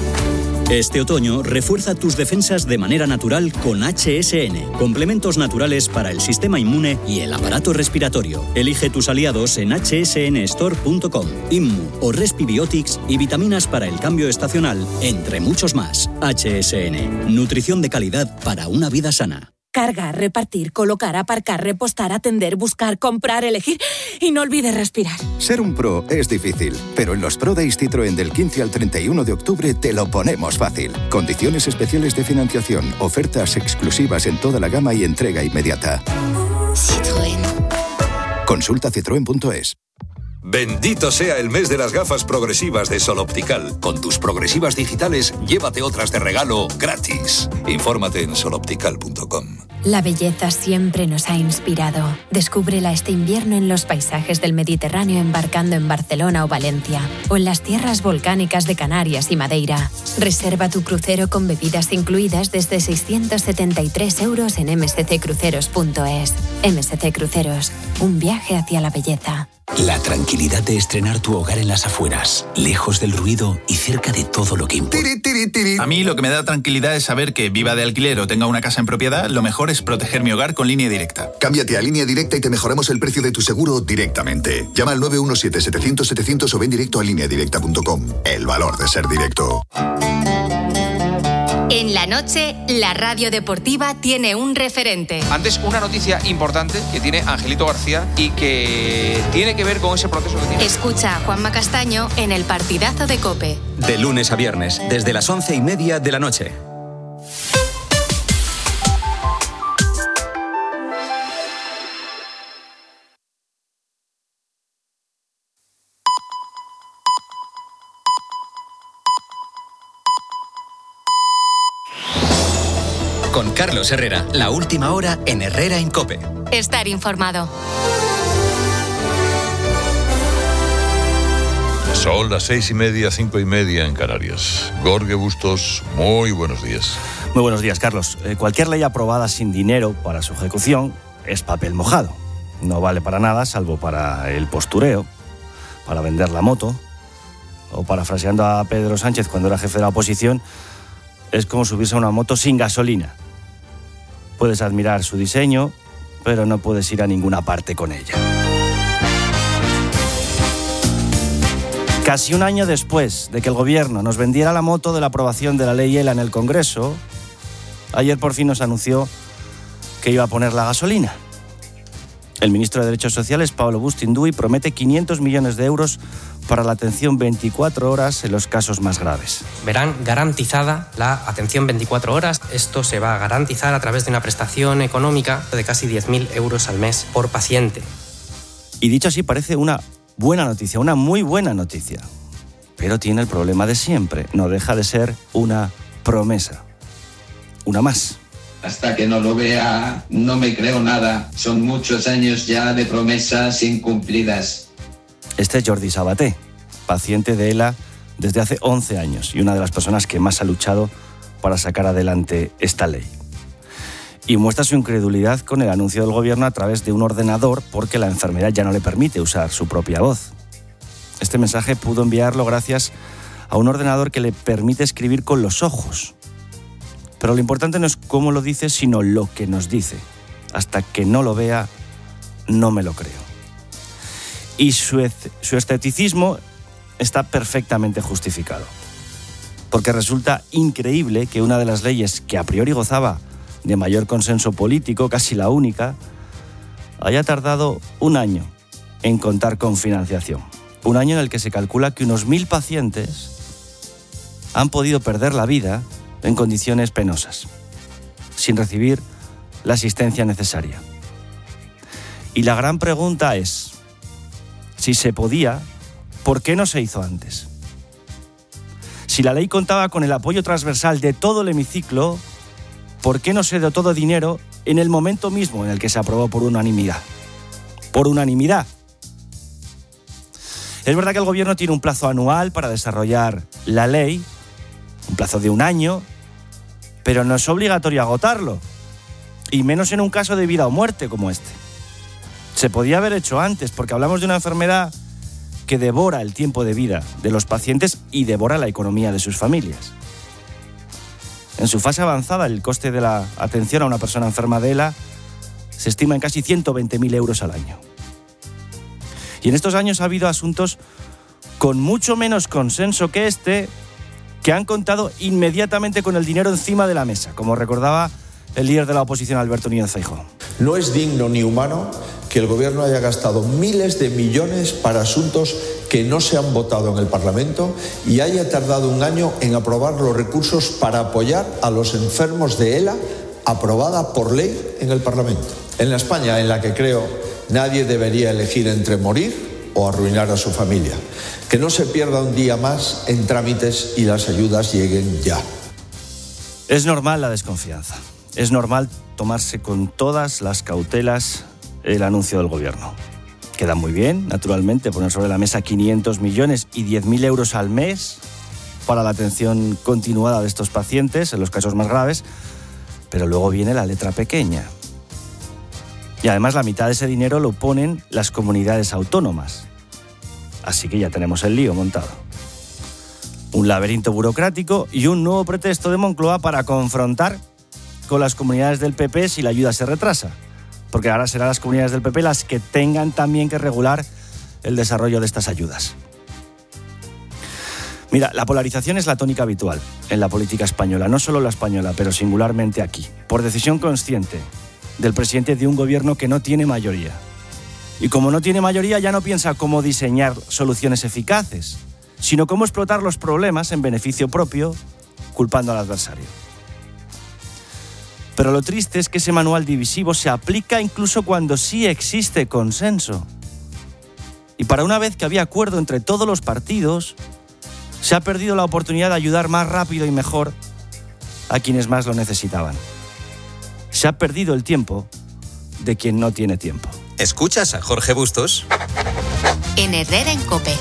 Este otoño, refuerza tus defensas de manera natural con H S N. Complementos naturales para el sistema inmune y el aparato respiratorio. Elige tus aliados en hache ese ene store punto com. Inmu o Respibiotics y vitaminas para el cambio estacional, entre muchos más. H S N. Nutrición de calidad para una vida sana. Cargar, repartir, colocar, aparcar, repostar, atender, buscar, comprar, elegir y no olvides respirar. Ser un pro es difícil, pero en los Pro Days Citroën del quince al treinta y uno de octubre te lo ponemos fácil. Condiciones especiales de financiación, ofertas exclusivas en toda la gama y entrega inmediata. Citroën. Consulta citroen punto es. Bendito sea el mes de las gafas progresivas de Sol Optical. Con tus progresivas digitales, llévate otras de regalo gratis. Infórmate en sol optical punto com. La belleza siempre nos ha inspirado. Descúbrela este invierno en los paisajes del Mediterráneo embarcando en Barcelona o Valencia, o en las tierras volcánicas de Canarias y Madeira. Reserva tu crucero con bebidas incluidas desde seiscientos setenta y tres euros en eme ese ce cruceros punto es. eme ese ce Cruceros, un viaje hacia la belleza. La tranquilidad de estrenar tu hogar en las afueras, lejos del ruido y cerca de todo lo que importa. A mí lo que me da tranquilidad es saber que viva de alquiler o tenga una casa en propiedad, lo mejor es proteger mi hogar con Línea Directa. Cámbiate a Línea Directa y te mejoramos el precio de tu seguro directamente. Llama al nueve uno siete, setecientos, setecientos o ven directo a línea directa punto com. El valor de ser directo. En la noche, la radio deportiva tiene un referente. Antes, una noticia importante que tiene Angelito García y que tiene que ver con ese proceso que tiene. Escucha a Juanma Castaño en el partidazo de COPE. De lunes a viernes, desde las once y media de la noche. Con Carlos Herrera, la última hora en Herrera en COPE. Estar informado. Son las seis y media, cinco y media en Canarias. Jorge Bustos, muy buenos días. Muy buenos días, Carlos. Eh, cualquier ley aprobada sin dinero para su ejecución es papel mojado. No vale para nada, salvo para el postureo, para vender la moto, o parafraseando a Pedro Sánchez cuando era jefe de la oposición, es como subirse a una moto sin gasolina. Puedes admirar su diseño, pero no puedes ir a ninguna parte con ella. Casi un año después de que el gobierno nos vendiera la moto de la aprobación de la ley ELA en el Congreso, ayer por fin nos anunció que iba a poner la gasolina. El ministro de Derechos Sociales, Pablo Bustinduy, promete quinientos millones de euros para la atención veinticuatro horas en los casos más graves. Verán garantizada la atención veinticuatro horas. Esto se va a garantizar a través de una prestación económica de casi diez mil euros al mes por paciente. Y dicho así, parece una buena noticia, una muy buena noticia. Pero tiene el problema de siempre. No deja de ser una promesa. Una más. Hasta que no lo vea, no me creo nada. Son muchos años ya de promesas incumplidas. Este es Jordi Sabaté, paciente de ELA desde hace once años y una de las personas que más ha luchado para sacar adelante esta ley. Y muestra su incredulidad con el anuncio del gobierno a través de un ordenador porque la enfermedad ya no le permite usar su propia voz. Este mensaje pudo enviarlo gracias a un ordenador que le permite escribir con los ojos. Pero lo importante no es cómo lo dice, sino lo que nos dice. Hasta que no lo vea, no me lo creo. Y su, su escepticismo está perfectamente justificado. Porque resulta increíble que una de las leyes que a priori gozaba de mayor consenso político, casi la única, haya tardado un año en contar con financiación. Un año en el que se calcula que unos mil pacientes han podido perder la vida en condiciones penosas, sin recibir la asistencia necesaria. Y la gran pregunta es, si se podía, ¿por qué no se hizo antes? Si la ley contaba con el apoyo transversal de todo el hemiciclo, ¿por qué no se dotó de dinero en el momento mismo en el que se aprobó por unanimidad? Por unanimidad. Es verdad que el gobierno tiene un plazo anual para desarrollar la ley, un plazo de un año, pero no es obligatorio agotarlo, y menos en un caso de vida o muerte como este. Se podía haber hecho antes, porque hablamos de una enfermedad que devora el tiempo de vida de los pacientes y devora la economía de sus familias. En su fase avanzada, el coste de la atención a una persona enferma de ELA se estima en casi ciento veinte mil euros al año. Y en estos años ha habido asuntos con mucho menos consenso que este, que han contado inmediatamente con el dinero encima de la mesa, como recordaba el líder de la oposición, Alberto Núñez Feijóo. No es digno ni humano que el gobierno haya gastado miles de millones para asuntos que no se han votado en el Parlamento y haya tardado un año en aprobar los recursos para apoyar a los enfermos de ELA, aprobada por ley en el Parlamento. En la España en la que creo nadie debería elegir entre morir o arruinar a su familia. Que no se pierda un día más en trámites y las ayudas lleguen ya. Es normal la desconfianza. Es normal tomarse con todas las cautelas el anuncio del gobierno. Queda muy bien, naturalmente, poner sobre la mesa quinientos millones y diez mil euros al mes para la atención continuada de estos pacientes en los casos más graves, pero luego viene la letra pequeña. Y además la mitad de ese dinero lo ponen las comunidades autónomas. Así que ya tenemos el lío montado. Un laberinto burocrático y un nuevo pretexto de Moncloa para confrontar con las comunidades del P P si la ayuda se retrasa. Porque ahora serán las comunidades del P P las que tengan también que regular el desarrollo de estas ayudas. Mira, la polarización es la tónica habitual en la política española, no solo la española, pero singularmente aquí, por decisión consciente del presidente de un gobierno que no tiene mayoría. Y como no tiene mayoría, ya no piensa cómo diseñar soluciones eficaces, sino cómo explotar los problemas en beneficio propio, culpando al adversario. Pero lo triste es que ese manual divisivo se aplica incluso cuando sí existe consenso. Y para una vez que había acuerdo entre todos los partidos, se ha perdido la oportunidad de ayudar más rápido y mejor a quienes más lo necesitaban. Se ha perdido el tiempo de quien no tiene tiempo. ¿Escuchas a Jorge Bustos? En Herrera en COPE.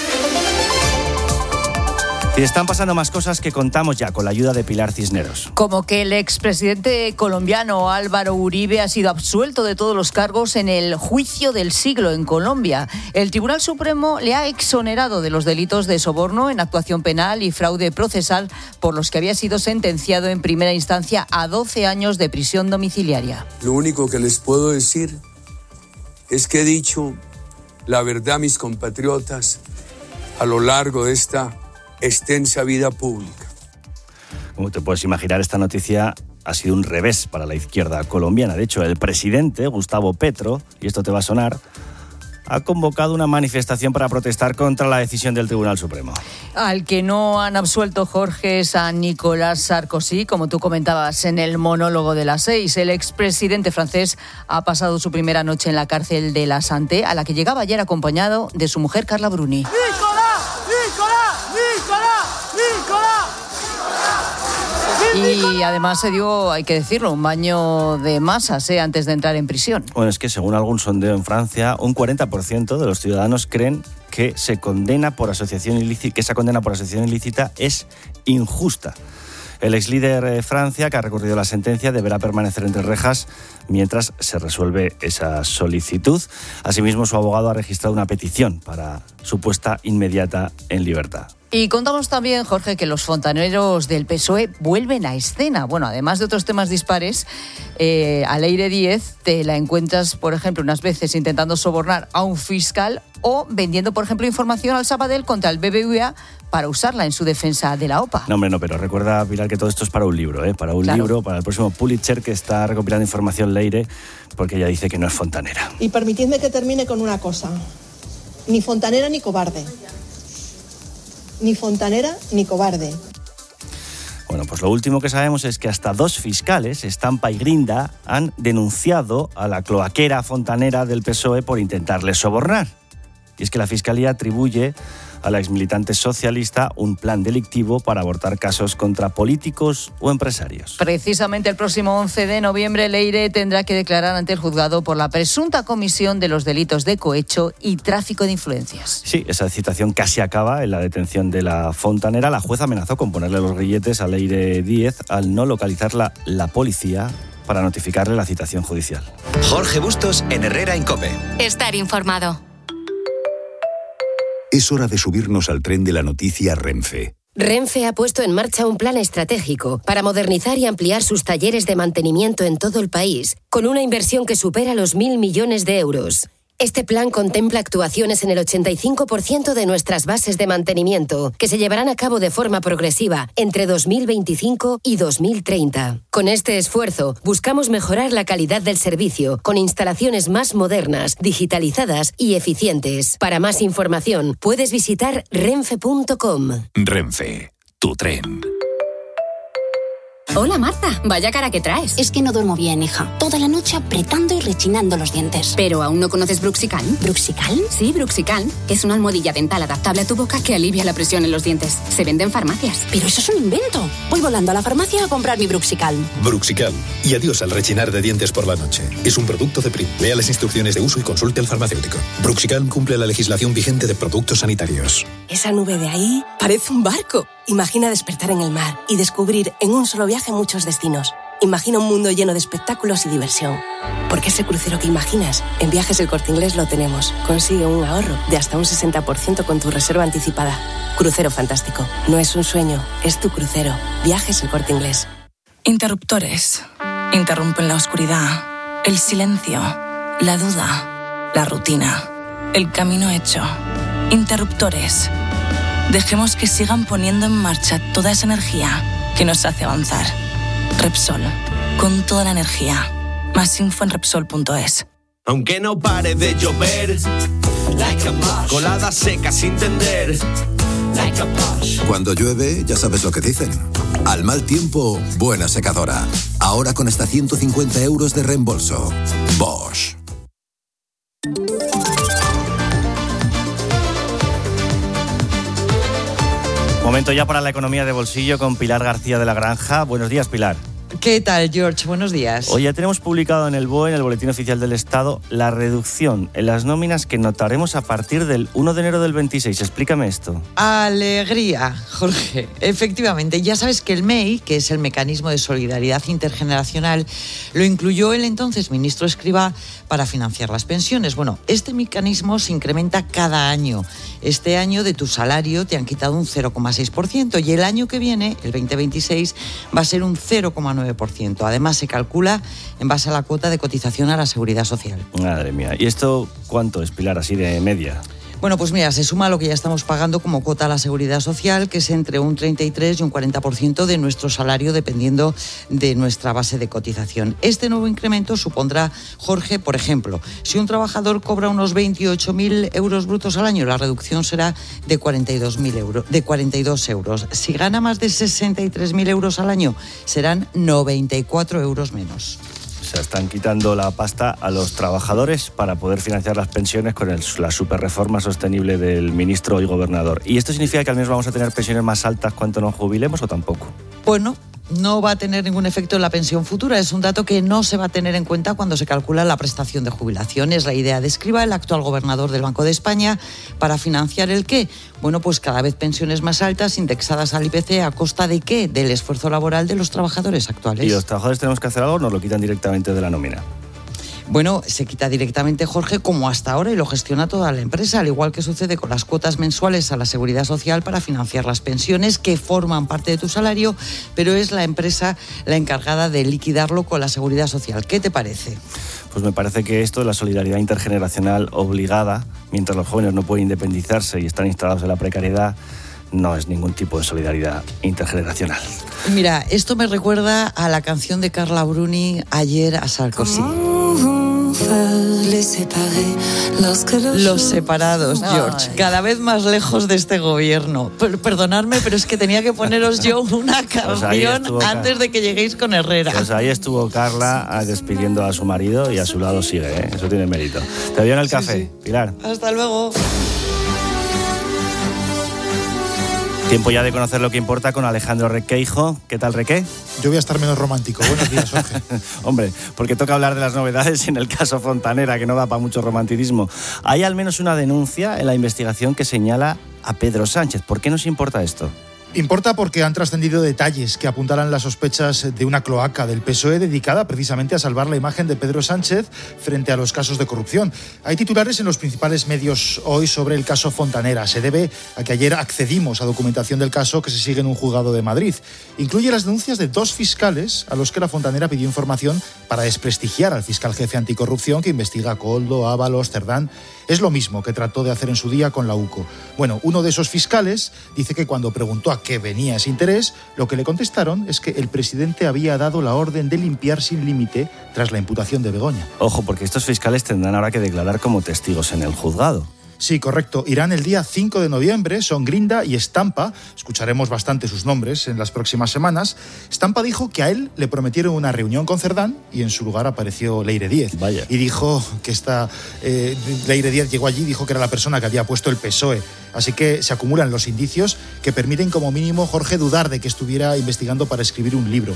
Y están pasando más cosas que contamos ya con la ayuda de Pilar Cisneros. Como que el expresidente colombiano Álvaro Uribe ha sido absuelto de todos los cargos en el juicio del siglo en Colombia. El Tribunal Supremo le ha exonerado de los delitos de soborno en actuación penal y fraude procesal, por los que había sido sentenciado en primera instancia a doce años de prisión domiciliaria. Lo único que les puedo decir es que he dicho la verdad a mis compatriotas a lo largo de esta extensa vida pública. Como te puedes imaginar, esta noticia ha sido un revés para la izquierda colombiana. De hecho, el presidente, Gustavo Petro, y esto te va a sonar, ha convocado una manifestación para protestar contra la decisión del Tribunal Supremo. Al que no han absuelto, Jorge, es a Nicolas Sarkozy, como tú comentabas en el monólogo de las seis. El expresidente francés ha pasado su primera noche en la cárcel de la Santé, a la que llegaba ayer acompañado de su mujer Carla Bruni. ¡Nicolás! ¡Nicolás! ¡Nicolás! ¡Nicolás! Y además se dio, hay que decirlo, un baño de masas ¿eh? antes de entrar en prisión. Bueno, es que según algún sondeo en Francia, un cuarenta por ciento de los ciudadanos creen que se condena por asociación ilícita, que esa condena por asociación ilícita es injusta. El ex líder de Francia, que ha recurrido la sentencia, deberá permanecer entre rejas mientras se resuelve esa solicitud. Asimismo, su abogado ha registrado una petición para su puesta inmediata en libertad. Y contamos también, Jorge, que los fontaneros del P S O E vuelven a escena. Bueno, además de otros temas dispares, eh, a Leire Díez te la encuentras, por ejemplo, unas veces intentando sobornar a un fiscal o vendiendo, por ejemplo, información al Sabadell contra el B B V A para usarla en su defensa de la OPA. No, hombre, no, pero recuerda, Pilar, que todo esto es para un libro, ¿eh? Para un claro. libro, para el próximo Pulitzer, que está recopilando información Leire, porque ella dice que no es fontanera. Y permitidme que termine con una cosa. Ni fontanera ni cobarde. Ni fontanera ni cobarde. Bueno, pues lo último que sabemos es que hasta dos fiscales, Estampa y Grinda, han denunciado a la cloaquera fontanera del P S O E por intentarles sobornar. Y es que la Fiscalía atribuye a la exmilitante socialista un plan delictivo para abortar casos contra políticos o empresarios. Precisamente el próximo once de noviembre, Leire tendrá que declarar ante el juzgado por la presunta comisión de los delitos de cohecho y tráfico de influencias. Sí, esa citación casi acaba en la detención de la fontanera. La jueza amenazó con ponerle los grilletes a Leire Díez al no localizarla la policía para notificarle la citación judicial. Jorge Bustos en Herrera en COPE. Estar informado. Es hora de subirnos al tren de la noticia Renfe. Renfe ha puesto en marcha un plan estratégico para modernizar y ampliar sus talleres de mantenimiento en todo el país, con una inversión que supera los mil millones de euros. Este plan contempla actuaciones en el ochenta y cinco por ciento de nuestras bases de mantenimiento, que se llevarán a cabo de forma progresiva entre dos mil veinticinco y dos mil treinta. Con este esfuerzo, buscamos mejorar la calidad del servicio, con instalaciones más modernas, digitalizadas y eficientes. Para más información, puedes visitar renfe punto com. Renfe, tu tren. Hola, Marta. Vaya cara que traes. Es que no duermo bien, hija. Toda la noche apretando y rechinando los dientes. ¿Pero aún no conoces Bruxical? ¿Bruxical? Sí, Bruxical. Es una almohadilla dental adaptable a tu boca que alivia la presión en los dientes. Se vende en farmacias. Pero eso es un invento. Voy volando a la farmacia a comprar mi Bruxical. Bruxical. Y adiós al rechinar de dientes por la noche. Es un producto de Prim. Lea las instrucciones de uso y consulte al farmacéutico. Bruxical cumple la legislación vigente de productos sanitarios. Esa nube de ahí parece un barco. Imagina despertar en el mar y descubrir en un solo viaje muchos destinos. Imagina un mundo lleno de espectáculos y diversión. Porque ese crucero que imaginas, en Viajes El Corte Inglés lo tenemos. Consigue un ahorro de hasta un sesenta por ciento con tu reserva anticipada. Crucero fantástico. No es un sueño, es tu crucero. Viajes El Corte Inglés. Interruptores. Interrumpen la oscuridad, el silencio, la duda, la rutina, el camino hecho. Interruptores. Dejemos que sigan poniendo en marcha toda esa energía que nos hace avanzar. Repsol, con toda la energía. Más info en Repsol punto es. Aunque no pare de llover, coladas secas sin tender. Cuando llueve, ya sabes lo que dicen. Al mal tiempo, buena secadora. Ahora con hasta ciento cincuenta euros de reembolso. Bosch. Momento ya para la economía de bolsillo con Pilar García de la Granja. Buenos días, Pilar. ¿Qué tal, George? Buenos días. Hoy ya tenemos publicado en el B O E, en el Boletín Oficial del Estado, la reducción en las nóminas que notaremos a partir del primero de enero del veintiséis. Explícame esto. Alegría, Jorge. Efectivamente, ya sabes que el M E I, que es el Mecanismo de Solidaridad Intergeneracional, lo incluyó el entonces ministro Escrivá para financiar las pensiones. Bueno, este mecanismo se incrementa cada año. Este año de tu salario te han quitado un cero coma seis por ciento y el año que viene, el veinte veintiséis, va a ser un cero coma nueve por ciento. Además, se calcula en base a la cuota de cotización a la Seguridad Social. Madre mía. ¿Y esto cuánto es, Pilar, así de media? Bueno, pues mira, se suma lo que ya estamos pagando como cuota a la Seguridad Social, que es entre un treinta y tres y un cuarenta por ciento de nuestro salario, dependiendo de nuestra base de cotización. Este nuevo incremento supondrá, Jorge, por ejemplo, si un trabajador cobra unos veintiocho mil euros brutos al año, la reducción será de cuarenta y dos mil euros, de cuarenta y dos euros. Si gana más de sesenta y tres mil euros al año, serán noventa y cuatro euros menos. Se están quitando la pasta a los trabajadores para poder financiar las pensiones con el, la superreforma sostenible del ministro y gobernador. ¿Y esto significa que al menos vamos a tener pensiones más altas cuando nos jubilemos o tampoco? Bueno, no va a tener ningún efecto en la pensión futura. Es un dato que no se va a tener en cuenta cuando se calcula la prestación de jubilación. Es la idea de Escrivá, el actual gobernador del Banco de España, para financiar ¿el qué? Bueno, pues cada vez pensiones más altas, indexadas al I P C, ¿a costa de qué? Del esfuerzo laboral de los trabajadores actuales. ¿Y los trabajadores tenemos que hacer algo o nos lo quitan directamente de la nómina? Bueno, se quita directamente, Jorge, como hasta ahora, y lo gestiona toda la empresa, al igual que sucede con las cuotas mensuales a la Seguridad Social para financiar las pensiones que forman parte de tu salario, pero es la empresa la encargada de liquidarlo con la Seguridad Social. ¿Qué te parece? Pues me parece que esto de la solidaridad intergeneracional obligada, mientras los jóvenes no pueden independizarse y están instalados en la precariedad, no es ningún tipo de solidaridad intergeneracional. Mira, esto me recuerda a la canción de Carla Bruni, Ayer a Sarkozy. Los separados, George, cada vez más lejos de este gobierno. Per- perdonadme, pero es que tenía que poneros yo una canción pues antes de que lleguéis con Herrera. Pues ahí estuvo Carla despidiendo a su marido y a su lado sigue, ¿eh? Eso tiene mérito. Te veo en el café, sí, sí. Pilar. Hasta luego. Tiempo ya de conocer lo que importa con Alejandro Requeijo. ¿Qué tal, Reque? Yo voy a estar menos romántico. Buenos días, Jorge. Hombre, porque toca hablar de las novedades en el caso Fontanera, que no da para mucho romanticismo. Hay al menos una denuncia en la investigación que señala a Pedro Sánchez. ¿Por qué nos importa esto? Importa porque han trascendido detalles que apuntalan las sospechas de una cloaca del P S O E dedicada precisamente a salvar la imagen de Pedro Sánchez frente a los casos de corrupción. Hay titulares en los principales medios hoy sobre el caso Fontanera. Se debe a que ayer accedimos a documentación del caso que se sigue en un juzgado de Madrid. Incluye las denuncias de dos fiscales a los que la Fontanera pidió información para desprestigiar al fiscal jefe anticorrupción que investiga a Koldo, Ábalos, Cerdán. Es lo mismo que trató de hacer en su día con la UCO. Bueno, uno de esos fiscales dice que cuando preguntó a qué venía ese interés, lo que le contestaron es que el presidente había dado la orden de limpiar sin límite tras la imputación de Begoña. Ojo, porque estos fiscales tendrán ahora que declarar como testigos en el juzgado. Sí, correcto. Irán el día cinco de noviembre, son Grinda y Estampa. Escucharemos bastante sus nombres en las próximas semanas. Estampa dijo que a él le prometieron una reunión con Cerdán y en su lugar apareció Leire Díez. Vaya. Y dijo que esta eh, Leire Díez llegó allí y dijo que era la persona que había puesto el P S O E. Así que se acumulan los indicios que permiten como mínimo, Jorge, dudar de que estuviera investigando para escribir un libro.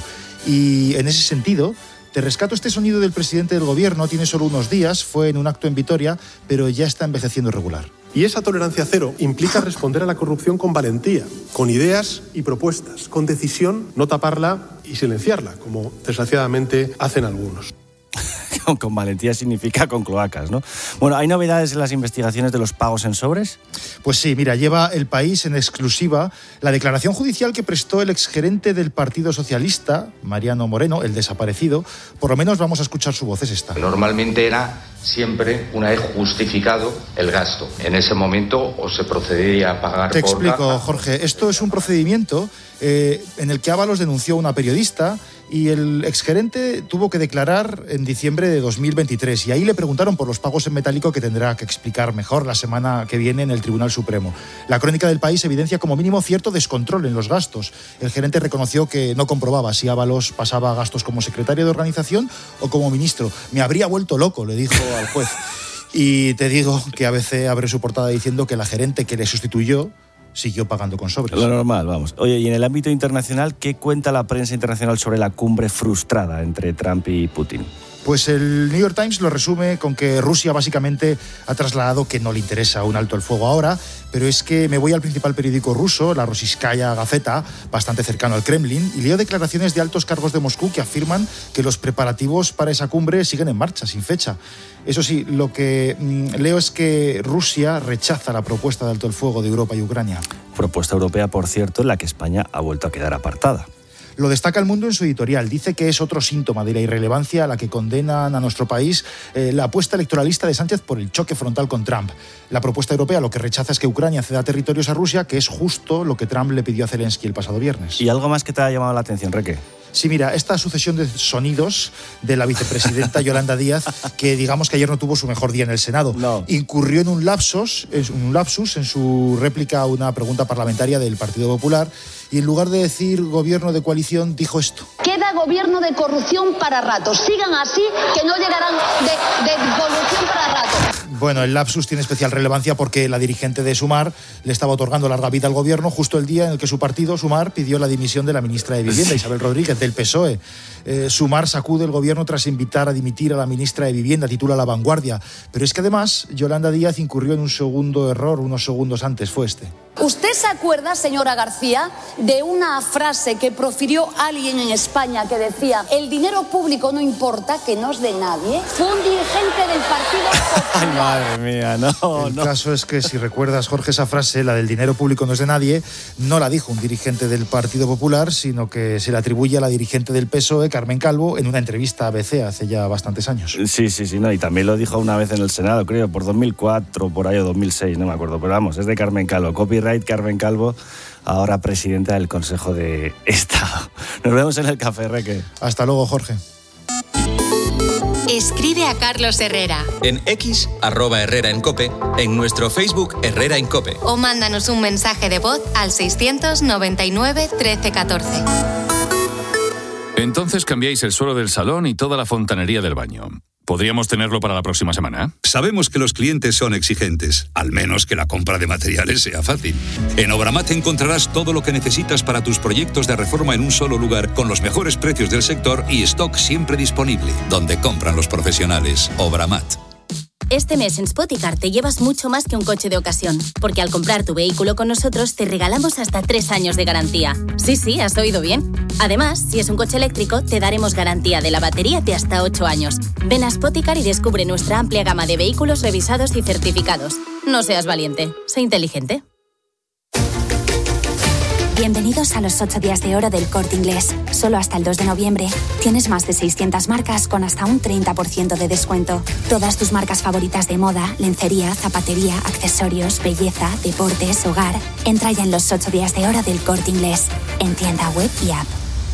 Y en ese sentido, te rescato este sonido del presidente del gobierno, tiene solo unos días, fue en un acto en Vitoria, pero ya está envejeciendo regular. Y esa tolerancia cero implica responder a la corrupción con valentía, con ideas y propuestas, con decisión, no taparla y silenciarla, como desgraciadamente hacen algunos. Con, con valentía significa con cloacas, ¿no? Bueno, ¿hay novedades en las investigaciones de los pagos en sobres? Pues sí, mira, lleva El País en exclusiva la declaración judicial que prestó el exgerente del Partido Socialista, Mariano Moreno, el desaparecido. Por lo menos vamos a escuchar su voz, es esta. Normalmente era siempre una vez justificado el gasto. En ese momento o se procedería a pagar Te por... Te explico, Jorge. Esto es un procedimiento eh, en el que Ábalos denunció a una periodista y el exgerente tuvo que declarar en diciembre de dos mil veintitrés y ahí le preguntaron por los pagos en metálico que tendrá que explicar mejor la semana que viene en el Tribunal Supremo. La crónica del País evidencia como mínimo cierto descontrol en los gastos. El gerente reconoció que no comprobaba si Ábalos pasaba gastos como secretario de organización o como ministro. Me habría vuelto loco, le dijo al juez. Y te digo que A B C abre su portada diciendo que la gerente que le sustituyó siguió pagando con sobres. Lo normal, vamos. Oye, y en el ámbito internacional, ¿qué cuenta la prensa internacional sobre la cumbre frustrada entre Trump y Putin? Pues el New York Times lo resume con que Rusia básicamente ha trasladado que no le interesa un alto el fuego ahora, pero es que me voy al principal periódico ruso, la Rossiyskaya Gazeta, bastante cercano al Kremlin, y leo declaraciones de altos cargos de Moscú que afirman que los preparativos para esa cumbre siguen en marcha, sin fecha. Eso sí, lo que mmm, leo es que Rusia rechaza la propuesta de alto el fuego de Europa y Ucrania. Propuesta europea, por cierto, en la que España ha vuelto a quedar apartada. Lo destaca El Mundo en su editorial. Dice que es otro síntoma de la irrelevancia a la que condenan a nuestro país eh, la apuesta electoralista de Sánchez por el choque frontal con Trump. La propuesta europea lo que rechaza es que Ucrania ceda territorios a Rusia, que es justo lo que Trump le pidió a Zelensky el pasado viernes. ¿Y algo más que te ha llamado la atención, Reque? Sí, mira, esta sucesión de sonidos de la vicepresidenta Yolanda Díaz, que digamos que ayer no tuvo su mejor día en el Senado, no. incurrió en un lapsus, un lapsus en su réplica a una pregunta parlamentaria del Partido Popular, y en lugar de decir gobierno de coalición, dijo esto. Queda gobierno de corrupción para rato. Sigan así, que no llegarán de, de corrupción para rato. Bueno, el lapsus tiene especial relevancia porque la dirigente de Sumar le estaba otorgando larga vida al gobierno justo el día en el que su partido, Sumar, pidió la dimisión de la ministra de Vivienda, Isabel Rodríguez, del P S O E. Eh, Sumar sacude el gobierno tras invitar a dimitir a la ministra de Vivienda, titula La Vanguardia. Pero es que además Yolanda Díaz incurrió en un segundo error unos segundos antes, fue este. ¿Usted se acuerda, señora García, de una frase que profirió alguien en España que decía el dinero público no importa, que no es de nadie? Fue un dirigente del Partido Ay, madre mía, no, El no. caso es que, si recuerdas, Jorge, esa frase, la del dinero público no es de nadie, no la dijo un dirigente del Partido Popular, sino que se le atribuye a la dirigente del P S O E, Carmen Calvo, en una entrevista a A B C hace ya bastantes años. Sí, sí, sí, no, y también lo dijo una vez en el Senado, creo, por dos mil cuatro, por ahí, o dos mil seis, no me acuerdo, pero vamos, es de Carmen Calvo, copyright Carmen Calvo, ahora presidenta del Consejo de Estado. Nos vemos en el café, Reque. Hasta luego, Jorge. Escribe a Carlos Herrera. En X, arroba Herrera en Cope, en nuestro Facebook Herrera en Cope. O mándanos un mensaje de voz al seiscientos noventa y nueve trece catorce. Entonces cambiáis el suelo del salón y toda la fontanería del baño. ¿Podríamos tenerlo para la próxima semana? Sabemos que los clientes son exigentes, al menos que la compra de materiales sea fácil. En Obramat encontrarás todo lo que necesitas para tus proyectos de reforma en un solo lugar, con los mejores precios del sector y stock siempre disponible, donde compran los profesionales. Obramat. Este mes en Spoticar te llevas mucho más que un coche de ocasión, porque al comprar tu vehículo con nosotros te regalamos hasta tres años de garantía. Sí, sí, has oído bien. Además, si es un coche eléctrico, te daremos garantía de la batería de hasta ocho años. Ven a Spoticar y descubre nuestra amplia gama de vehículos revisados y certificados. No seas valiente, sé inteligente. Bienvenidos a los ocho días de oro del Corte Inglés. Solo hasta el dos de noviembre. Tienes más de seiscientas marcas con hasta un treinta por ciento de descuento. Todas tus marcas favoritas de moda, lencería, zapatería, accesorios, belleza, deportes, hogar. Entra ya en los ocho días de oro del Corte Inglés. En tienda web y app.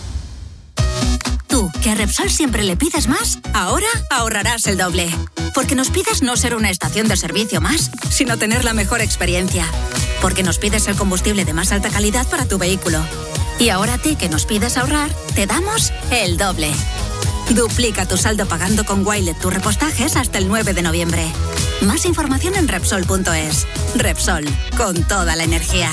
Tú, que a Repsol siempre le pides más, ahora ahorrarás el doble. Porque nos pides no ser una estación de servicio más, sino tener la mejor experiencia. Porque nos pides el combustible de más alta calidad para tu vehículo. Y ahora a ti, que nos pides ahorrar, te damos el doble. Duplica tu saldo pagando con Wilet tus repostajes hasta el nueve de noviembre. Más información en Repsol punto es. Repsol, con toda la energía.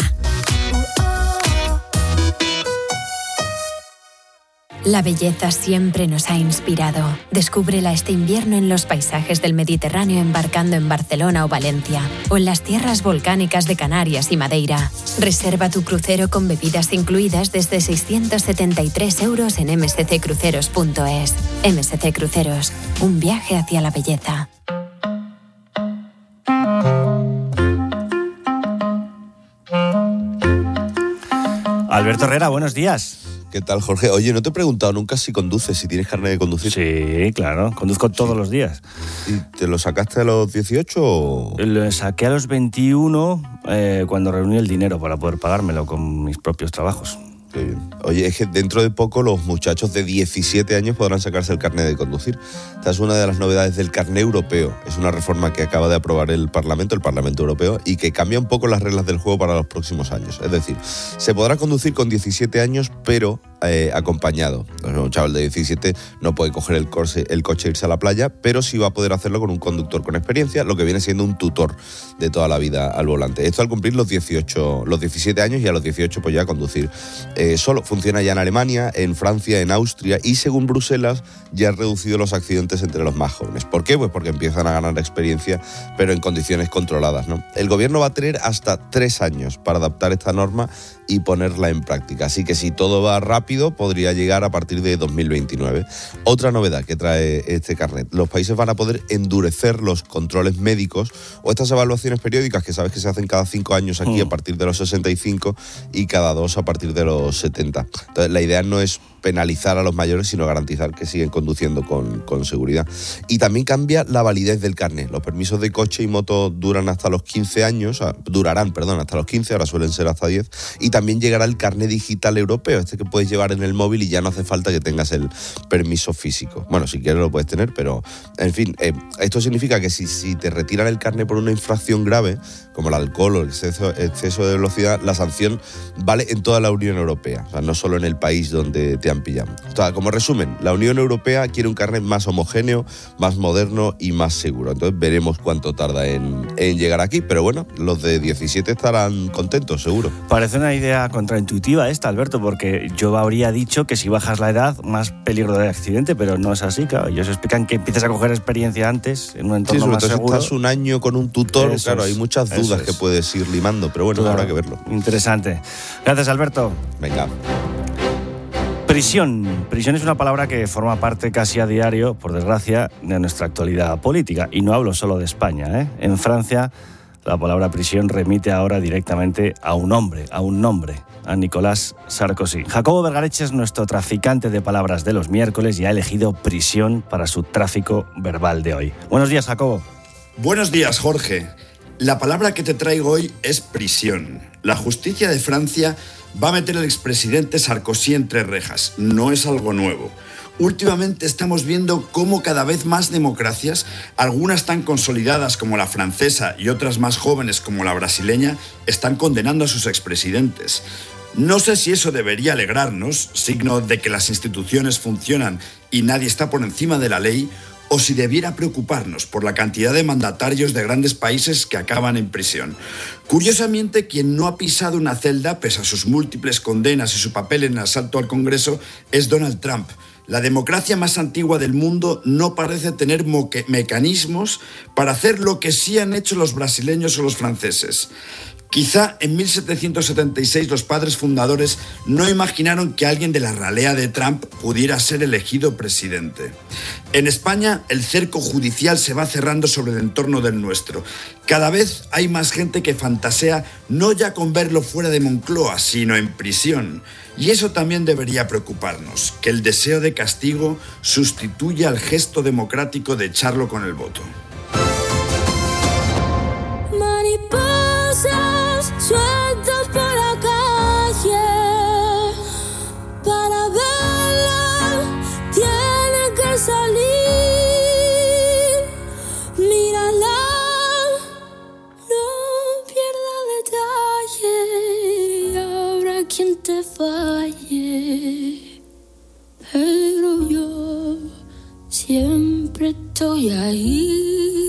La belleza siempre nos ha inspirado. Descúbrela este invierno en los paisajes del Mediterráneo embarcando en Barcelona o Valencia, o en las tierras volcánicas de Canarias y Madeira. Reserva tu crucero con bebidas incluidas desde seiscientos setenta y tres euros en eme ese ce cruceros punto es. eme ese ce Cruceros, un viaje hacia la belleza. Alberto Herrera, buenos días. ¿Qué tal, Jorge? Oye, no te he preguntado nunca si conduces, si tienes carnet de conducir. Sí, claro, conduzco todos sí. los días. ¿Y te lo sacaste a los dieciocho o...? Lo saqué a los veintiuno eh, cuando reuní el dinero para poder pagármelo con mis propios trabajos. Qué bien. Oye, es que dentro de poco los muchachos de diecisiete años podrán sacarse el carnet de conducir. Esta es una de las novedades del carnet europeo. Es una reforma que acaba de aprobar el Parlamento, el Parlamento Europeo, y que cambia un poco las reglas del juego para los próximos años. Es decir, se podrá conducir con diecisiete años, pero eh, acompañado. Un chaval de diecisiete no puede coger el coche, el coche e irse a la playa, pero sí va a poder hacerlo con un conductor con experiencia, lo que viene siendo un tutor de toda la vida al volante. Esto al cumplir los dieciocho, los diecisiete años, y a los dieciocho pues ya conducir eh, solo. Funciona ya en Alemania, en Francia, en Austria, y según Bruselas ya ha reducido los accidentes entre los más jóvenes. ¿Por qué? Pues porque empiezan a ganar experiencia, pero en condiciones controladas, ¿no? El gobierno va a tener hasta tres años para adaptar esta norma y ponerla en práctica. Así que si todo va rápido, podría llegar a partir de dos mil veintinueve. Otra novedad que trae este carnet: los países van a poder endurecer los controles médicos o estas evaluaciones periódicas que sabes que se hacen cada cinco años aquí mm. a partir de los sesenta y cinco y cada dos a partir de los setenta. Entonces, la idea no es penalizar a los mayores, sino garantizar que siguen conduciendo con, con seguridad. Y también cambia la validez del carnet. Los permisos de coche y moto duran hasta los quince años, durarán, perdón, hasta los quince, ahora suelen ser hasta diez, y también llegará el carnet digital europeo, este que puedes llevar en el móvil y ya no hace falta que tengas el permiso físico. Bueno, si quieres lo puedes tener, pero, en fin, eh, esto significa que si, si te retiran el carnet por una infracción grave, como el alcohol o el exceso, exceso de velocidad, la sanción vale en toda la Unión Europea, o sea, no solo en el país donde te han pillado. O sea, como resumen, la Unión Europea quiere un carnet más homogéneo, más moderno y más seguro. Entonces veremos cuánto tarda en, en llegar aquí, pero bueno, los de diecisiete estarán contentos, seguro. Parece una idea contraintuitiva esta, Alberto, porque yo habría dicho que si bajas la edad, más peligro de accidente, pero no es así, claro. Ellos explican que empieces a coger experiencia antes, en un entorno sí, más seguro. Si estás un año con un tutor, eso claro, es, hay muchas dudas que puedes ir limando, pero bueno, claro, habrá que verlo. Interesante. Gracias, Alberto. Venga. Prisión. Prisión es una palabra que forma parte casi a diario, por desgracia, de nuestra actualidad política. Y no hablo solo de España, ¿eh? En Francia, la palabra prisión remite ahora directamente a un hombre, a un nombre, a Nicolás Sarkozy. Jacobo Vergareche es nuestro traficante de palabras de los miércoles y ha elegido prisión para su tráfico verbal de hoy. Buenos días, Jacobo. Buenos días, Jorge. La palabra que te traigo hoy es prisión. La justicia de Francia va a meter al expresidente Sarkozy entre rejas. No es algo nuevo. Últimamente estamos viendo cómo cada vez más democracias, algunas tan consolidadas como la francesa y otras más jóvenes como la brasileña, están condenando a sus expresidentes. No sé si eso debería alegrarnos, signo de que las instituciones funcionan y nadie está por encima de la ley, o si debiera preocuparnos por la cantidad de mandatarios de grandes países que acaban en prisión. Curiosamente, quien no ha pisado una celda, pese a sus múltiples condenas y su papel en el asalto al Congreso, es Donald Trump. La democracia más antigua del mundo no parece tener moque- mecanismos para hacer lo que sí han hecho los brasileños o los franceses. Quizá en mil setecientos setenta y seis los padres fundadores no imaginaron que alguien de la ralea de Trump pudiera ser elegido presidente. En España, el cerco judicial se va cerrando sobre el entorno del nuestro. Cada vez hay más gente que fantasea no ya con verlo fuera de Moncloa, sino en prisión. Y eso también debería preocuparnos, que el deseo de castigo sustituya al gesto democrático de echarlo con el voto. Sueltas por la calle, para verla tiene que salir. Mírala, no pierda detalle, habrá quien te falle, pero yo siempre estoy ahí.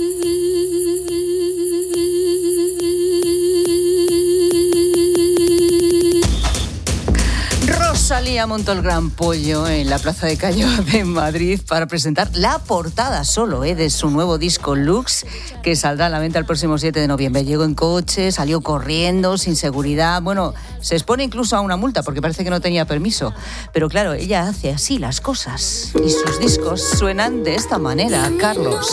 Rosalía montó el gran pollo en la Plaza de Callao de Madrid para presentar la portada solo ¿eh? de su nuevo disco Lux, que saldrá a la venta el próximo siete de noviembre. Llegó en coche, salió corriendo, sin seguridad. Bueno, se expone incluso a una multa porque parece que no tenía permiso. Pero claro, ella hace así las cosas y sus discos suenan de esta manera, Carlos.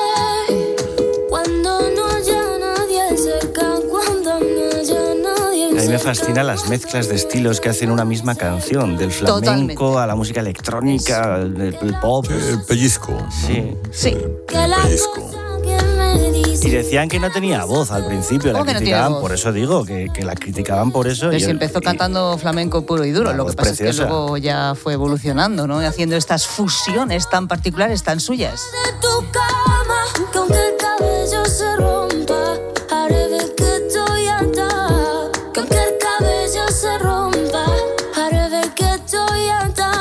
Cuando no haya nadie cerca, cuando no haya nadie cerca. A mí me fascinan las mezclas de estilos que hacen una misma canción, del flamenco Totalmente. a la música electrónica, el, el pop. El pellizco. Sí. Sí. El pellizco. me dices. Y decían que no tenía voz al principio, la ¿Cómo que no tiene criticaban, voz? por eso digo, que, que la criticaban por eso. Pero y si el- empezó y- cantando flamenco puro y duro, La lo que voz pasa es preciosa. que luego ya fue evolucionando, ¿no? Y haciendo estas fusiones tan particulares, tan suyas. De tu cama, que aunque el cabello se rompa, haré ver que estoy harta. Que aunque el cabello se rompa, haré ver que estoy harta.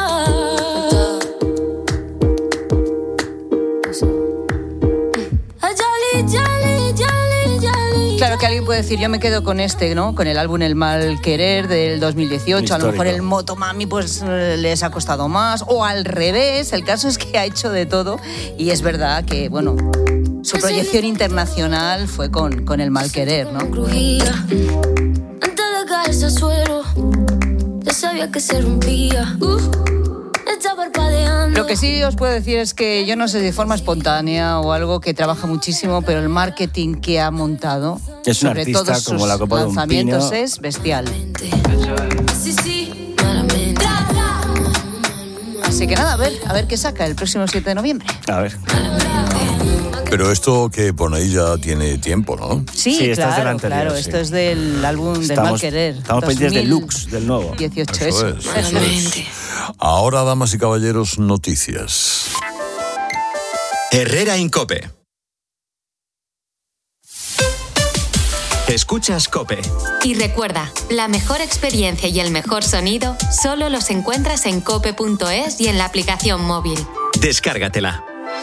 Ay, Yali, Yali, Yali, Yali. Claro que alguien puede decir, yo me quedo con este, ¿no? Con el álbum El Mal Querer del dos mil dieciocho. A lo mejor Histórico. el Motomami pues eh, les ha costado más. O al revés, el caso es que ha hecho de todo. Y es verdad que, bueno, su proyección internacional fue con, con El Mal Querer, ¿no? Crujía. Antes de caerse al suelo, ya sabía que se rompía. Uh, está parpadeando. Lo que sí os puedo decir es que yo no sé si de forma espontánea o algo que trabaja muchísimo, pero el marketing que ha montado, Es un sobre artista todos como sus la copa de un lanzamientos, pino. es bestial. Sí, sí, malamente. Así que nada, a ver, a ver qué saca el próximo siete de noviembre. A ver. Pero esto que ponéis ya tiene tiempo, ¿no? Sí, Sí, esto es del claro, anterior, claro. sí. Esto es del álbum del Mal Estamos, Querer. estamos pendientes del Lux, del nuevo. dieciocho, Eso eso. es, eso es. Ahora, damas y caballeros, noticias. Herrera Incope. Escuchas Cope. Y recuerda, la mejor experiencia y el mejor sonido solo los encuentras en cope punto es y en la aplicación móvil. Descárgatela.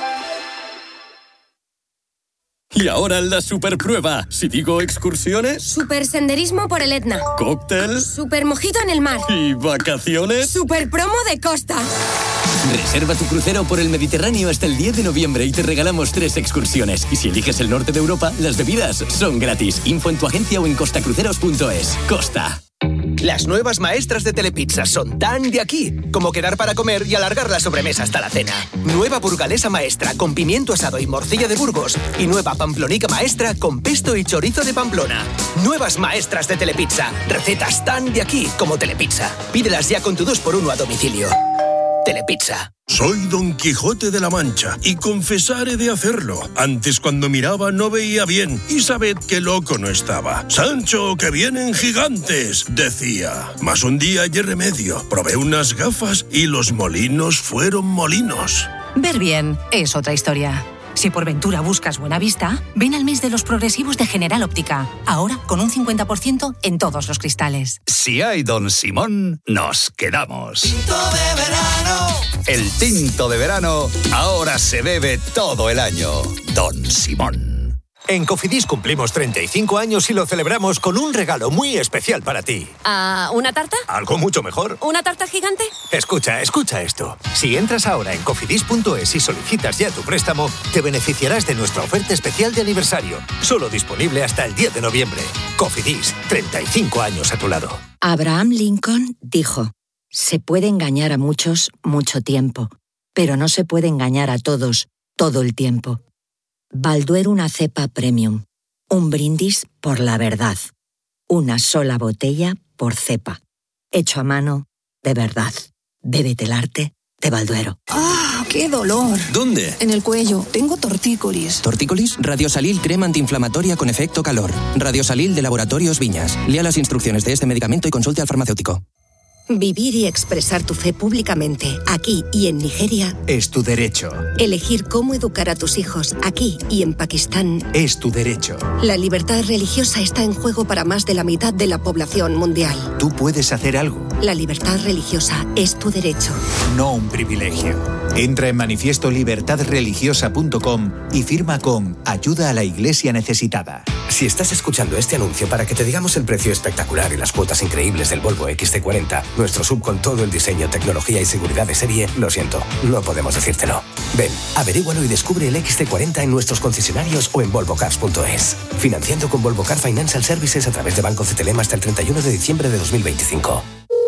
Y ahora la superprueba. Si digo excursiones, Supersenderismo por el Etna. cóctel Supermojito en el mar. y vacaciones. Superpromo de costa. Reserva tu crucero por el Mediterráneo hasta el diez de noviembre y te regalamos tres excursiones. Y si eliges el norte de Europa, las bebidas son gratis. Info en tu agencia o en costacruceros punto es. Costa. Las nuevas maestras de Telepizza son tan de aquí como quedar para comer y alargar la sobremesa hasta la cena. Nueva burgalesa maestra con pimiento asado y morcilla de Burgos. Y nueva pamplonica maestra con pesto y chorizo de Pamplona. Nuevas maestras de Telepizza. Recetas tan de aquí como Telepizza. Pídelas ya con tu dos por uno a domicilio. Telepizza. Soy Don Quijote de la Mancha y confesaré de hacerlo. Antes cuando miraba no veía bien y sabed que loco no estaba. Sancho, que vienen gigantes, decía. Mas un día hallé remedio. Probé unas gafas y los molinos fueron molinos. Ver bien es otra historia. Si por ventura buscas buena vista, ven al mes de los progresivos de General Óptica. Ahora con un cincuenta por ciento en todos los cristales. Si hay Don Simón, nos quedamos. Tinto de verano. El tinto de verano ahora se bebe todo el año. Don Simón. En Cofidis cumplimos treinta y cinco años y lo celebramos con un regalo muy especial para ti. Ah, ¿una tarta? Algo mucho mejor. ¿Una tarta gigante? Escucha, escucha esto. Si entras ahora en cofidis punto es y solicitas ya tu préstamo, te beneficiarás de nuestra oferta especial de aniversario. Solo disponible hasta el diez de noviembre. Cofidis, treinta y cinco años a tu lado. Abraham Lincoln dijo: se puede engañar a muchos mucho tiempo, pero no se puede engañar a todos todo el tiempo. Balduero una cepa premium. Un brindis por la verdad. Una sola botella por cepa. Hecho a mano, de verdad. Bébete el arte de Balduero. ¡Ah, qué dolor! ¿Dónde? En el cuello. Tengo tortícolis. ¿Tortícolis? Radiosalil crema antiinflamatoria con efecto calor. Radiosalil de Laboratorios Viñas. Lea las instrucciones de este medicamento y consulte al farmacéutico. Vivir y expresar tu fe públicamente, aquí y en Nigeria, Es tu derecho. elegir cómo educar a tus hijos, aquí y en Pakistán. Es tu derecho. La libertad religiosa está en juego para más de la mitad de la población mundial. Tú puedes hacer algo, La libertad religiosa es tu derecho. no un privilegio. Entra en manifiesto libertad religiosa punto com y firma con Ayuda a la Iglesia Necesitada. Si estás escuchando este anuncio para que te digamos el precio espectacular y las cuotas increíbles del Volvo equis ce cuarenta, nuestro sub con todo el diseño, tecnología y seguridad de serie, lo siento, no podemos decírtelo. Ven, averígualo y descubre el equis ce cuarenta en nuestros concesionarios o en volvo cars punto es. Financiando con Volvo Car Financial Services a través de Banco C T L M hasta el treinta y uno de diciembre de dos mil veinticinco.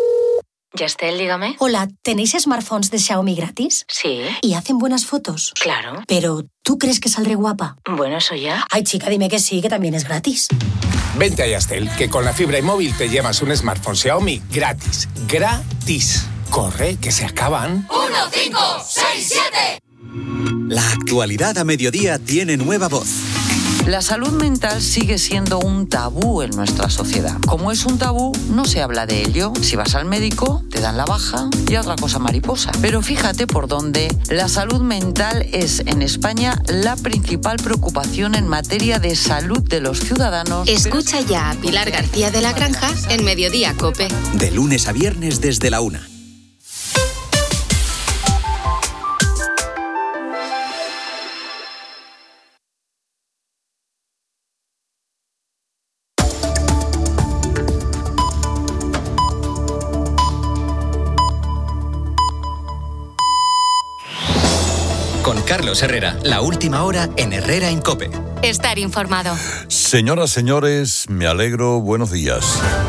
Yastel, dígame. Hola, ¿tenéis smartphones de Xiaomi gratis? Sí. ¿Y hacen buenas fotos? Claro. Pero, ¿tú crees que saldré guapa? Bueno, eso ya. Ay, chica, dime que sí, que también es gratis. Vente a Yastel, que con la fibra y móvil te llevas un smartphone Xiaomi gratis. Gratis. Corre, que se acaban. uno, cinco, seis, siete. La actualidad a mediodía tiene nueva voz. La salud mental sigue siendo un tabú en nuestra sociedad. Como es un tabú, no se habla de ello. Si vas al médico, te dan la baja y a otra cosa mariposa. Pero fíjate por dónde la salud mental es en España la principal preocupación en materia de salud de los ciudadanos. Escucha ya a Pilar García de la Granja en Mediodía COPE. De lunes a viernes desde la una. Con Carlos Herrera, la última hora en Herrera en COPE. Estar informado. Señoras, señores, me alegro, buenos días.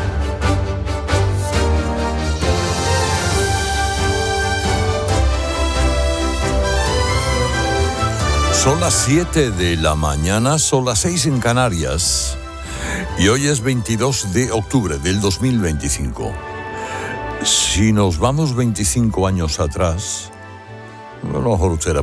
Son las siete de la mañana, son las seis en Canarias. Y hoy es veintidós de octubre del dos mil veinticinco. Si nos vamos veinticinco años atrás, a lo mejor usted era